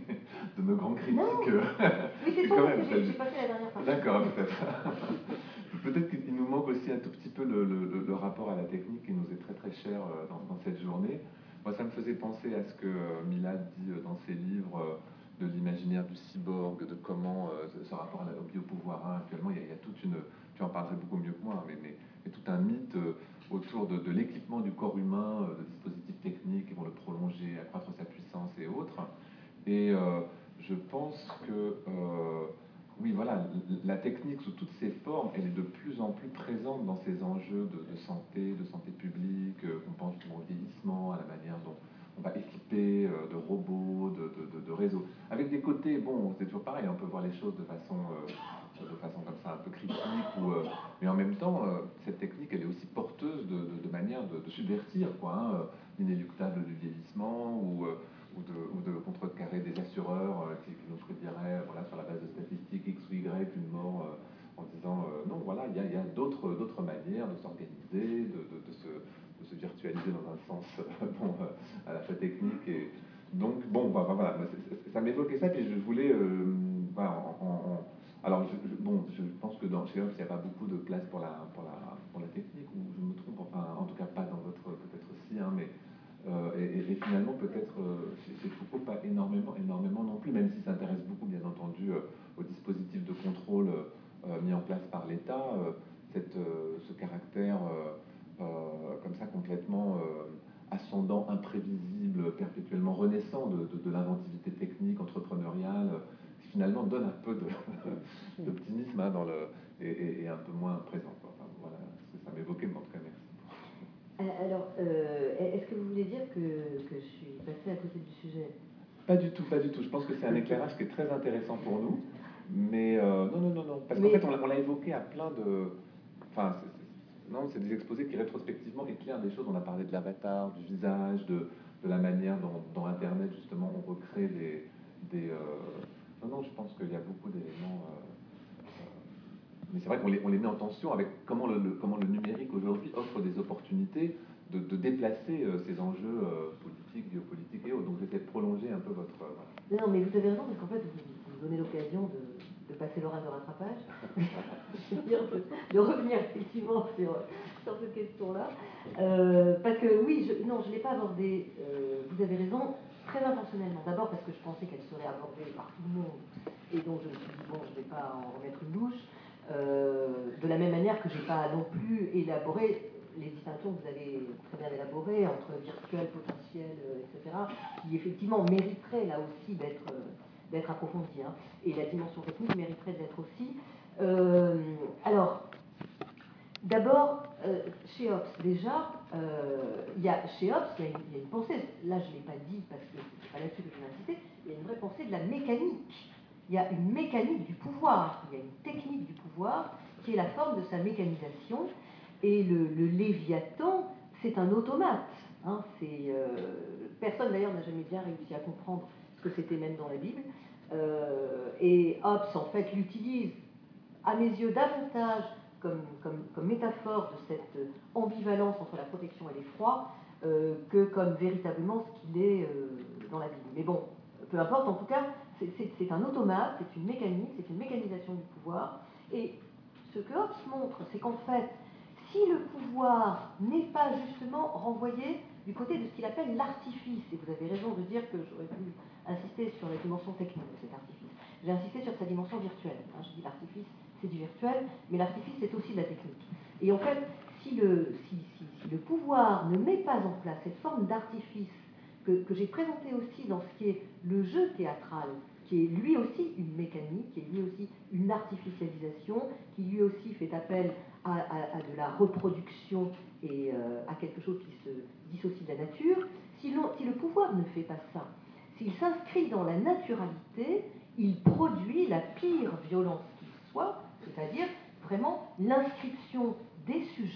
[SPEAKER 5] de nos grands critiques.
[SPEAKER 2] Non. Oui, c'est sombre parce que j'ai pas fait la dernière partie.
[SPEAKER 5] D'accord, peut-être. Peut-être qu'il nous manque aussi un tout petit peu le, le, le rapport à la technique qui nous est très très cher dans, dans cette journée. Moi, ça me faisait penser à ce que Milad dit dans ses livres de l'imaginaire du cyborg, de comment ce rapport au biopouvoir. Hein, actuellement, il y, a, il y a toute une... Tu en parlerais beaucoup mieux que moi, mais, mais, mais tout un mythe autour de, de l'équipement du corps humain, de dispositifs techniques qui vont le prolonger, accroître sa puissance et autres. Et euh, je pense que, euh, oui, voilà, la technique sous toutes ses formes, elle est de plus en plus présente dans ces enjeux de, de santé, de santé publique. On pense au vieillissement, à la manière dont on va équiper de robots, de, de, de, de réseaux. Avec des côtés, bon, c'est toujours pareil, on peut voir les choses de façon... Euh, de façon comme ça un peu critique, ou, euh, mais en même temps, euh, cette technique, elle est aussi porteuse de, de, de manière de, de subvertir quoi, hein, l'inéluctable du vieillissement, ou, euh, ou, de, ou de contrecarrer des assureurs euh, qui, qui nous prédiraient, voilà, sur la base de statistiques X ou Y, une mort, euh, en disant euh, non, voilà, il y a, y a d'autres, d'autres manières de s'organiser, de, de, de, se, de se virtualiser dans un sens bon, euh, à la fois technique. Et donc, bon, bah, bah, voilà, c'est, c'est, ça m'évoquait ça, puis je voulais, euh, bah, en, en, alors, je, je, bon, je pense que dans, chez Hobbes, il n'y a pas beaucoup de place pour la, pour la, pour la technique, ou je me trompe, enfin, en tout cas pas dans votre, peut-être aussi, hein, mais euh, et, et finalement, peut-être, euh, chez, chez Foucault, pas énormément, énormément non plus, même s'il s'intéresse beaucoup, bien entendu, euh, aux dispositifs de contrôle euh, mis en place par l'État, euh, cette, euh, ce caractère, euh, euh, comme ça, complètement euh, ascendant, imprévisible, perpétuellement renaissant de, de, de l'inventivité technique, entrepreneuriale, finalement donne un peu de, d'optimisme hein, dans le, et, et, et un peu moins présent. Enfin, voilà ce que ça m'évoquait, mais en tout cas, merci.
[SPEAKER 2] Alors, euh, est-ce que vous voulez dire que, que je suis passée à côté du sujet?
[SPEAKER 5] Pas du tout, pas du tout. Je pense que c'est un éclairage qui est très intéressant pour nous, mais euh, non, non, non, non. Parce qu'en fait, on l'a, on l'a évoqué à plein de... Enfin, c'est, c'est, non, c'est des exposés qui rétrospectivement éclairent des choses. On a parlé de l'avatar, du visage, de, de la manière dont, dont Internet, justement, on recrée des... des euh, Non, non, je pense qu'il y a beaucoup d'éléments. Euh, euh, mais c'est vrai qu'on les, on les met en tension avec comment le, le, comment le numérique aujourd'hui offre des opportunités de, de déplacer euh, ces enjeux euh, politiques, géopolitiques et autres. Donc j'essaie de prolonger un peu votre. Euh,
[SPEAKER 2] voilà. Non, mais vous avez raison, parce qu'en fait, vous, vous donnez l'occasion de, de passer l'horaire de rattrapage, de, de revenir effectivement sur, sur cette question-là. Euh, parce que oui, je, non, je ne l'ai pas abordée, euh, vous avez raison, très intentionnellement. D'abord parce que je pensais qu'elle serait abordée par tout le monde, et donc je me suis dit, bon, je ne vais pas en remettre une douche. Euh, de la même manière que je n'ai pas non plus élaboré les distinctions que vous avez très bien élaborées entre virtuel, potentiel, euh, et cetera, qui effectivement mériteraient là aussi d'être, euh, d'être approfondies. Hein. Et la dimension technique mériterait d'être aussi. Euh, alors, d'abord, euh, chez Hobbes, déjà, euh, il y a, chez Hobbes, il y, a une, il y a une pensée, là je ne l'ai pas dit parce que ce n'est pas là-dessus que je vais insister, il y a une vraie pensée de la mécanique. Il y a une mécanique du pouvoir, il y a une technique du pouvoir qui est la forme de sa mécanisation. Et le, le Léviathan, c'est un automate. Hein, c'est, euh, personne d'ailleurs n'a jamais bien réussi à comprendre ce que c'était même dans la Bible. Euh, et Hobbes, en fait, l'utilise, à mes yeux, davantage comme, comme, comme métaphore de cette ambivalence entre la protection et l'effroi euh, que comme véritablement ce qu'il est euh, dans la Bible. Mais bon, peu importe, en tout cas, c'est, c'est, c'est un automate, c'est une mécanique, c'est une mécanisation du pouvoir. Et ce que Hobbes montre, c'est qu'en fait, si le pouvoir n'est pas justement renvoyé du côté de ce qu'il appelle l'artifice, et vous avez raison de dire que j'aurais pu insister sur la dimension technique de cet artifice, j'ai insisté sur sa dimension virtuelle. Hein, je dis l'artifice, c'est du virtuel, mais l'artifice, c'est aussi de la technique. Et en fait, si le, si, si, si le pouvoir ne met pas en place cette forme d'artifice que, que j'ai présenté aussi dans ce qui est le jeu théâtral, qui est lui aussi une mécanique, qui est lui aussi une artificialisation, qui lui aussi fait appel à, à, à de la reproduction et euh, à quelque chose qui se dissocie de la nature, si, si le pouvoir ne fait pas ça, s'il s'inscrit dans la naturalité, il produit la pire violence qu'il soit, c'est-à-dire vraiment l'inscription des sujets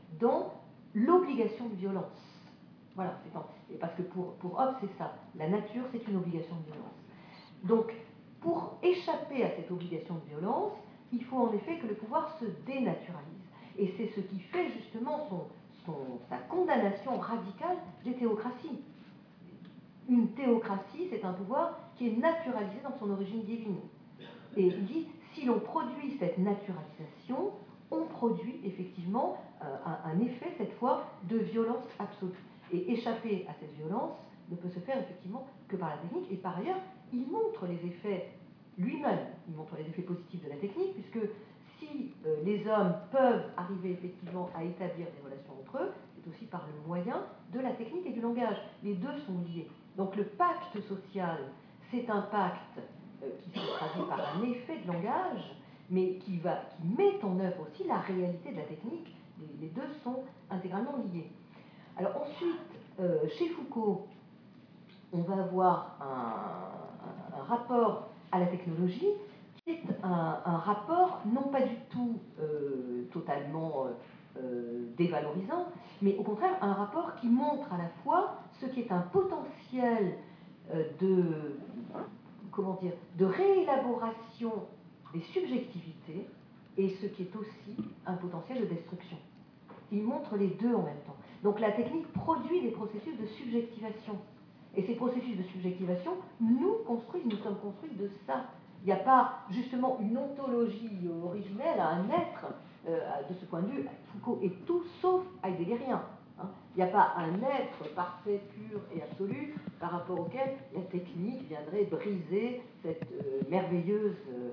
[SPEAKER 2] dans l'obligation de violence. Voilà, c'est dans, et parce que pour, pour Hobbes, c'est ça. La nature, c'est une obligation de violence. Donc, pour échapper à cette obligation de violence, il faut en effet que le pouvoir se dénaturalise. Et c'est ce qui fait justement son, son, sa condamnation radicale des théocraties. Une théocratie, c'est un pouvoir qui est naturalisé dans son origine divine. Et il dit, si l'on produit cette naturalisation, on produit effectivement euh, un, un effet, cette fois, de violence absolue. Et échapper à cette violence ne peut se faire effectivement que par la technique. Et par ailleurs, il montre les effets lui-même, il montre les effets positifs de la technique, puisque si euh, les hommes peuvent arriver effectivement à établir des relations entre eux, c'est aussi par le moyen de la technique et du langage. Les deux sont liés. Donc le pacte social, c'est un pacte euh, qui se traduit par un effet de langage, mais qui, va, qui met en œuvre aussi la réalité de la technique. Les, les deux sont intégralement liés. Alors ensuite, euh, chez Foucault, on va avoir un, un, un rapport à la technologie qui est un, un rapport non pas du tout euh, totalement euh, dévalorisant, mais au contraire un rapport qui montre à la fois ce qui est un potentiel euh, de, comment dire, de réélaboration des subjectivités et ce qui est aussi un potentiel de destruction. Il montre les deux en même temps. Donc la technique produit des processus de subjectivation. Et ces processus de subjectivation nous construisent, nous sommes construits de ça. Il n'y a pas justement une ontologie originelle à un être. Euh, de ce point de vue, Foucault est tout sauf heideggerien. Hein. Il n'y a pas un être parfait, pur et absolu par rapport auquel la technique viendrait briser cette euh, merveilleuse euh,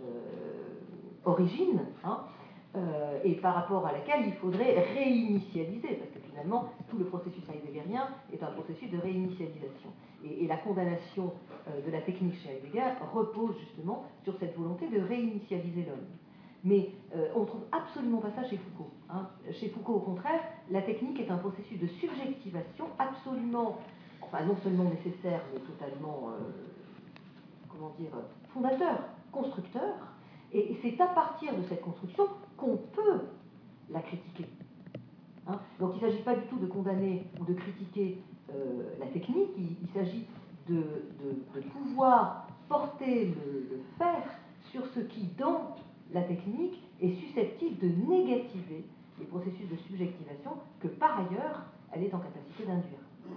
[SPEAKER 2] euh, origine. Hein. Euh, et par rapport à laquelle il faudrait réinitialiser, parce que finalement, tout le processus heideggerien est un processus de réinitialisation. Et, et la condamnation euh, de la technique chez Heidegger repose justement sur cette volonté de réinitialiser l'homme. Mais euh, on ne trouve absolument pas ça chez Foucault. Hein. Chez Foucault, au contraire, la technique est un processus de subjectivation absolument, enfin non seulement nécessaire, mais totalement, euh, comment dire, fondateur, constructeur. Et c'est à partir de cette construction qu'on peut la critiquer. Hein. Donc il ne s'agit pas du tout de condamner ou de critiquer euh, la technique, il, il s'agit de, de, de pouvoir porter le, le fer sur ce qui, dans la technique, est susceptible de négativer les processus de subjectivation que, par ailleurs, elle est en capacité d'induire.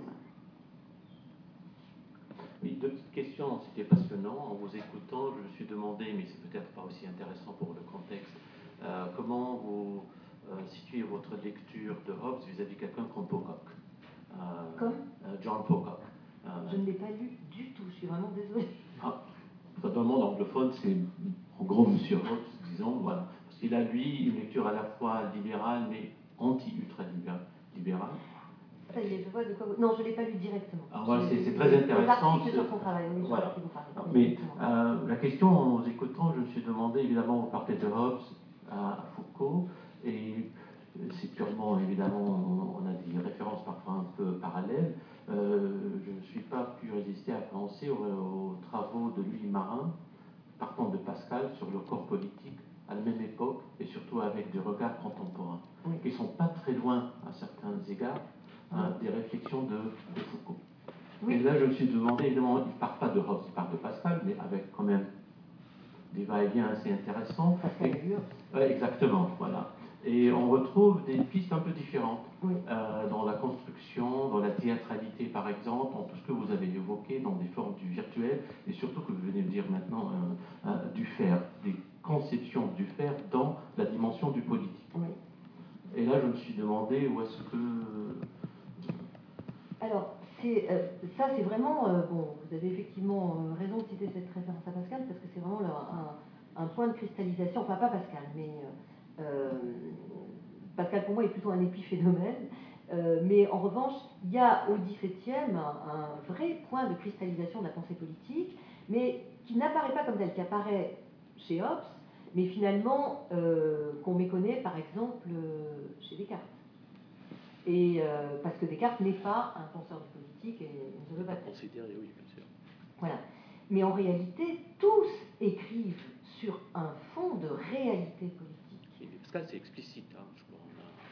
[SPEAKER 6] Oui, deux petites questions, c'était passionnant. En vous écoutant, je me suis demandé, mais c'est peut-être pas aussi intéressant pour le contexte, euh, comment vous euh, situez votre lecture de Hobbes vis-à-vis de quelqu'un comme Pocock. Euh,
[SPEAKER 2] Comme
[SPEAKER 6] euh, John Pocock. Euh,
[SPEAKER 2] je ne l'ai pas lu du tout, je suis vraiment désolée.
[SPEAKER 6] Ah, dans le monde anglophone, c'est en gros Monsieur Hobbes, disons, voilà. Parce qu'il a, lui, une lecture à la fois libérale, mais anti-ultra-libérale.
[SPEAKER 2] Ça y est, je vois de quoi vous... Non, je ne l'ai pas lu directement.
[SPEAKER 6] Ah, voilà, c'est très intéressant.
[SPEAKER 2] C'est sur son travail, oui,
[SPEAKER 6] voilà.
[SPEAKER 2] vous parlez.
[SPEAKER 6] Mais euh, la question, en vous écoutant, je me suis demandé, évidemment, vous partez de Hobbes à Foucault, et c'est purement, évidemment, on a des références parfois un peu parallèles. Euh, je ne suis pas pu résister à penser aux, aux travaux de Louis Marin, partant de Pascal, sur le corps politique à la même époque, et surtout avec des regards contemporains, oui. qui ne sont pas très loin, à certains égards, hein, des réflexions de, de Foucault. Oui. Et là, je me suis demandé, évidemment, il ne part pas de Hobbes, il part de Pascal, mais avec quand même des va-et-vient assez intéressants.
[SPEAKER 2] Pascal
[SPEAKER 6] et, euh, Exactement, voilà. Et on retrouve des pistes un peu différentes
[SPEAKER 2] oui.
[SPEAKER 6] euh, dans la construction, dans la théâtralité, par exemple, dans tout ce que vous avez évoqué, dans des formes du virtuel, et surtout, que vous venez de dire maintenant, euh, euh, du faire, des conceptions du faire dans la dimension du politique.
[SPEAKER 2] Oui.
[SPEAKER 6] Et là, je me suis demandé où est-ce que...
[SPEAKER 2] Alors, euh, ça, c'est vraiment, euh, bon, vous avez effectivement euh, raison de citer cette référence à Pascal, parce que c'est vraiment le, un, un point de cristallisation, enfin pas Pascal, mais euh, Pascal pour moi est plutôt un épiphénomène, euh, mais en revanche, il y a au dix-septième un, un vrai point de cristallisation de la pensée politique, mais qui n'apparaît pas comme tel, qui apparaît chez Hobbes, mais finalement euh, qu'on méconnaît par exemple euh, chez Descartes. Et euh, parce que Descartes n'est pas un penseur du politique et ne veut pas
[SPEAKER 6] considérer, oui, bien sûr.
[SPEAKER 2] Voilà. Mais en réalité, tous écrivent sur un fond de réalité politique.
[SPEAKER 6] Et Pascal, c'est explicite, hein, je crois.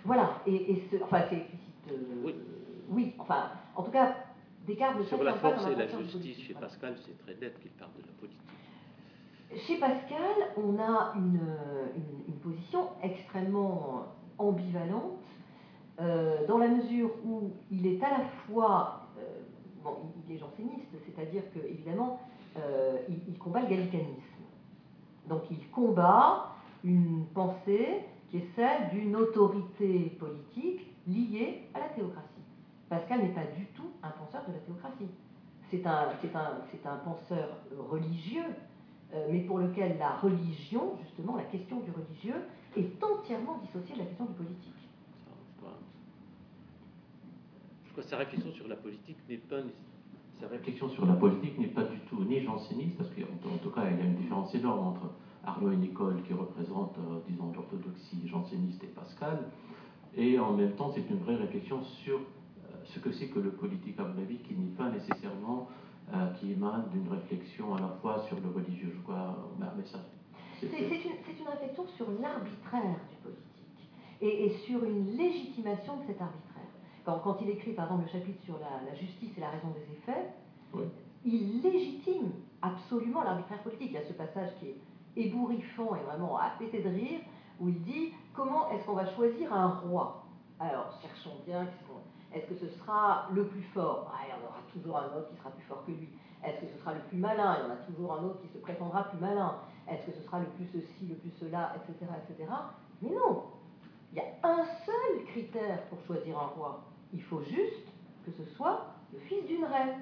[SPEAKER 2] Voilà, et, et ce, enfin c'est explicite. Euh,
[SPEAKER 7] Oui.
[SPEAKER 2] oui, enfin, en tout cas, Descartes ne
[SPEAKER 7] Sur la
[SPEAKER 2] s'affirme pas
[SPEAKER 7] force
[SPEAKER 2] comme
[SPEAKER 7] et
[SPEAKER 2] un
[SPEAKER 7] la
[SPEAKER 2] penseur du
[SPEAKER 7] justice,
[SPEAKER 2] politique.
[SPEAKER 7] chez
[SPEAKER 2] Voilà.
[SPEAKER 7] Pascal, c'est très net qu'il parle de la politique.
[SPEAKER 2] Chez Pascal, on a une, une, une position extrêmement ambivalente, euh, dans la mesure où il est à la fois, euh, bon, il est janséniste, c'est-à-dire que évidemment, euh, il, il combat le gallicanisme. Donc il combat une pensée qui est celle d'une autorité politique liée à la théocratie. Pascal n'est pas du tout un penseur de la théocratie. C'est un, c'est un, c'est un penseur religieux, euh, mais pour lequel la religion, justement, la question du religieux, est entièrement dissociée de la question du politique.
[SPEAKER 7] Je crois, je crois que sa réflexion sur la politique n'est pas...
[SPEAKER 6] Sa réflexion sur la politique n'est pas du tout ni janséniste, parce qu'en tout cas, il y a une différence énorme entre Arnaud et Nicole, qui représentent, euh, disons, l'orthodoxie janséniste, et Pascal, et en même temps, c'est une vraie réflexion sur euh, ce que c'est que le politique, à mon avis, qui n'est pas nécessairement, euh, qui émane d'une réflexion à la fois sur le religieux. Je crois, mais ça...
[SPEAKER 2] C'est, c'est, une, c'est une réflexion sur l'arbitraire du politique, et, et sur une légitimation de cet arbitraire. Quand, quand il écrit, par exemple, le chapitre sur la, la justice et la raison des effets, oui. Il légitime absolument l'arbitraire politique. Il y a ce passage qui est ébouriffant et vraiment à péter de rire, où il dit « Comment est-ce qu'on va choisir un roi ?» Alors, cherchons bien, est-ce que ce sera le plus fort? Ah, il y en aura toujours un autre qui sera plus fort que lui. Est-ce que ce sera le plus malin? Il y en a toujours un autre qui se prétendra plus malin. Est-ce que ce sera le plus ceci, le plus cela, et cetera, et cetera. Mais non, il y a un seul critère pour choisir un roi. Il faut juste que ce soit le fils d'une reine.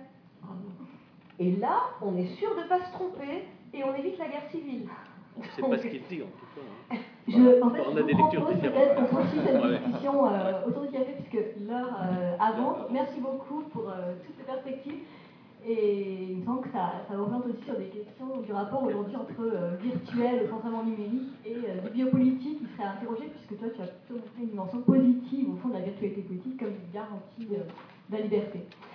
[SPEAKER 2] Et là, on est sûr de ne pas se tromper et on évite la guerre civile.
[SPEAKER 7] C'est pas ce qu'il dit, en tout cas. Hein.
[SPEAKER 1] Je, en fait,
[SPEAKER 7] on
[SPEAKER 1] je
[SPEAKER 7] a
[SPEAKER 1] vous
[SPEAKER 7] des
[SPEAKER 1] propose
[SPEAKER 7] lectures
[SPEAKER 1] peut-être qu'on
[SPEAKER 7] différentes.
[SPEAKER 1] poursuive cette
[SPEAKER 7] Ouais.
[SPEAKER 1] discussion euh, autour du café, puisque l'heure euh, avance. Merci beaucoup pour euh, toutes ces perspectives. Et il me semble que ça, ça oriente aussi sur des questions du rapport aujourd'hui entre euh, virtuel, au sens vraiment numérique, et euh, du biopolitique qui serait interrogé, puisque toi, tu as plutôt montré une dimension positive au fond de la virtualité politique comme une garantie euh, de la liberté.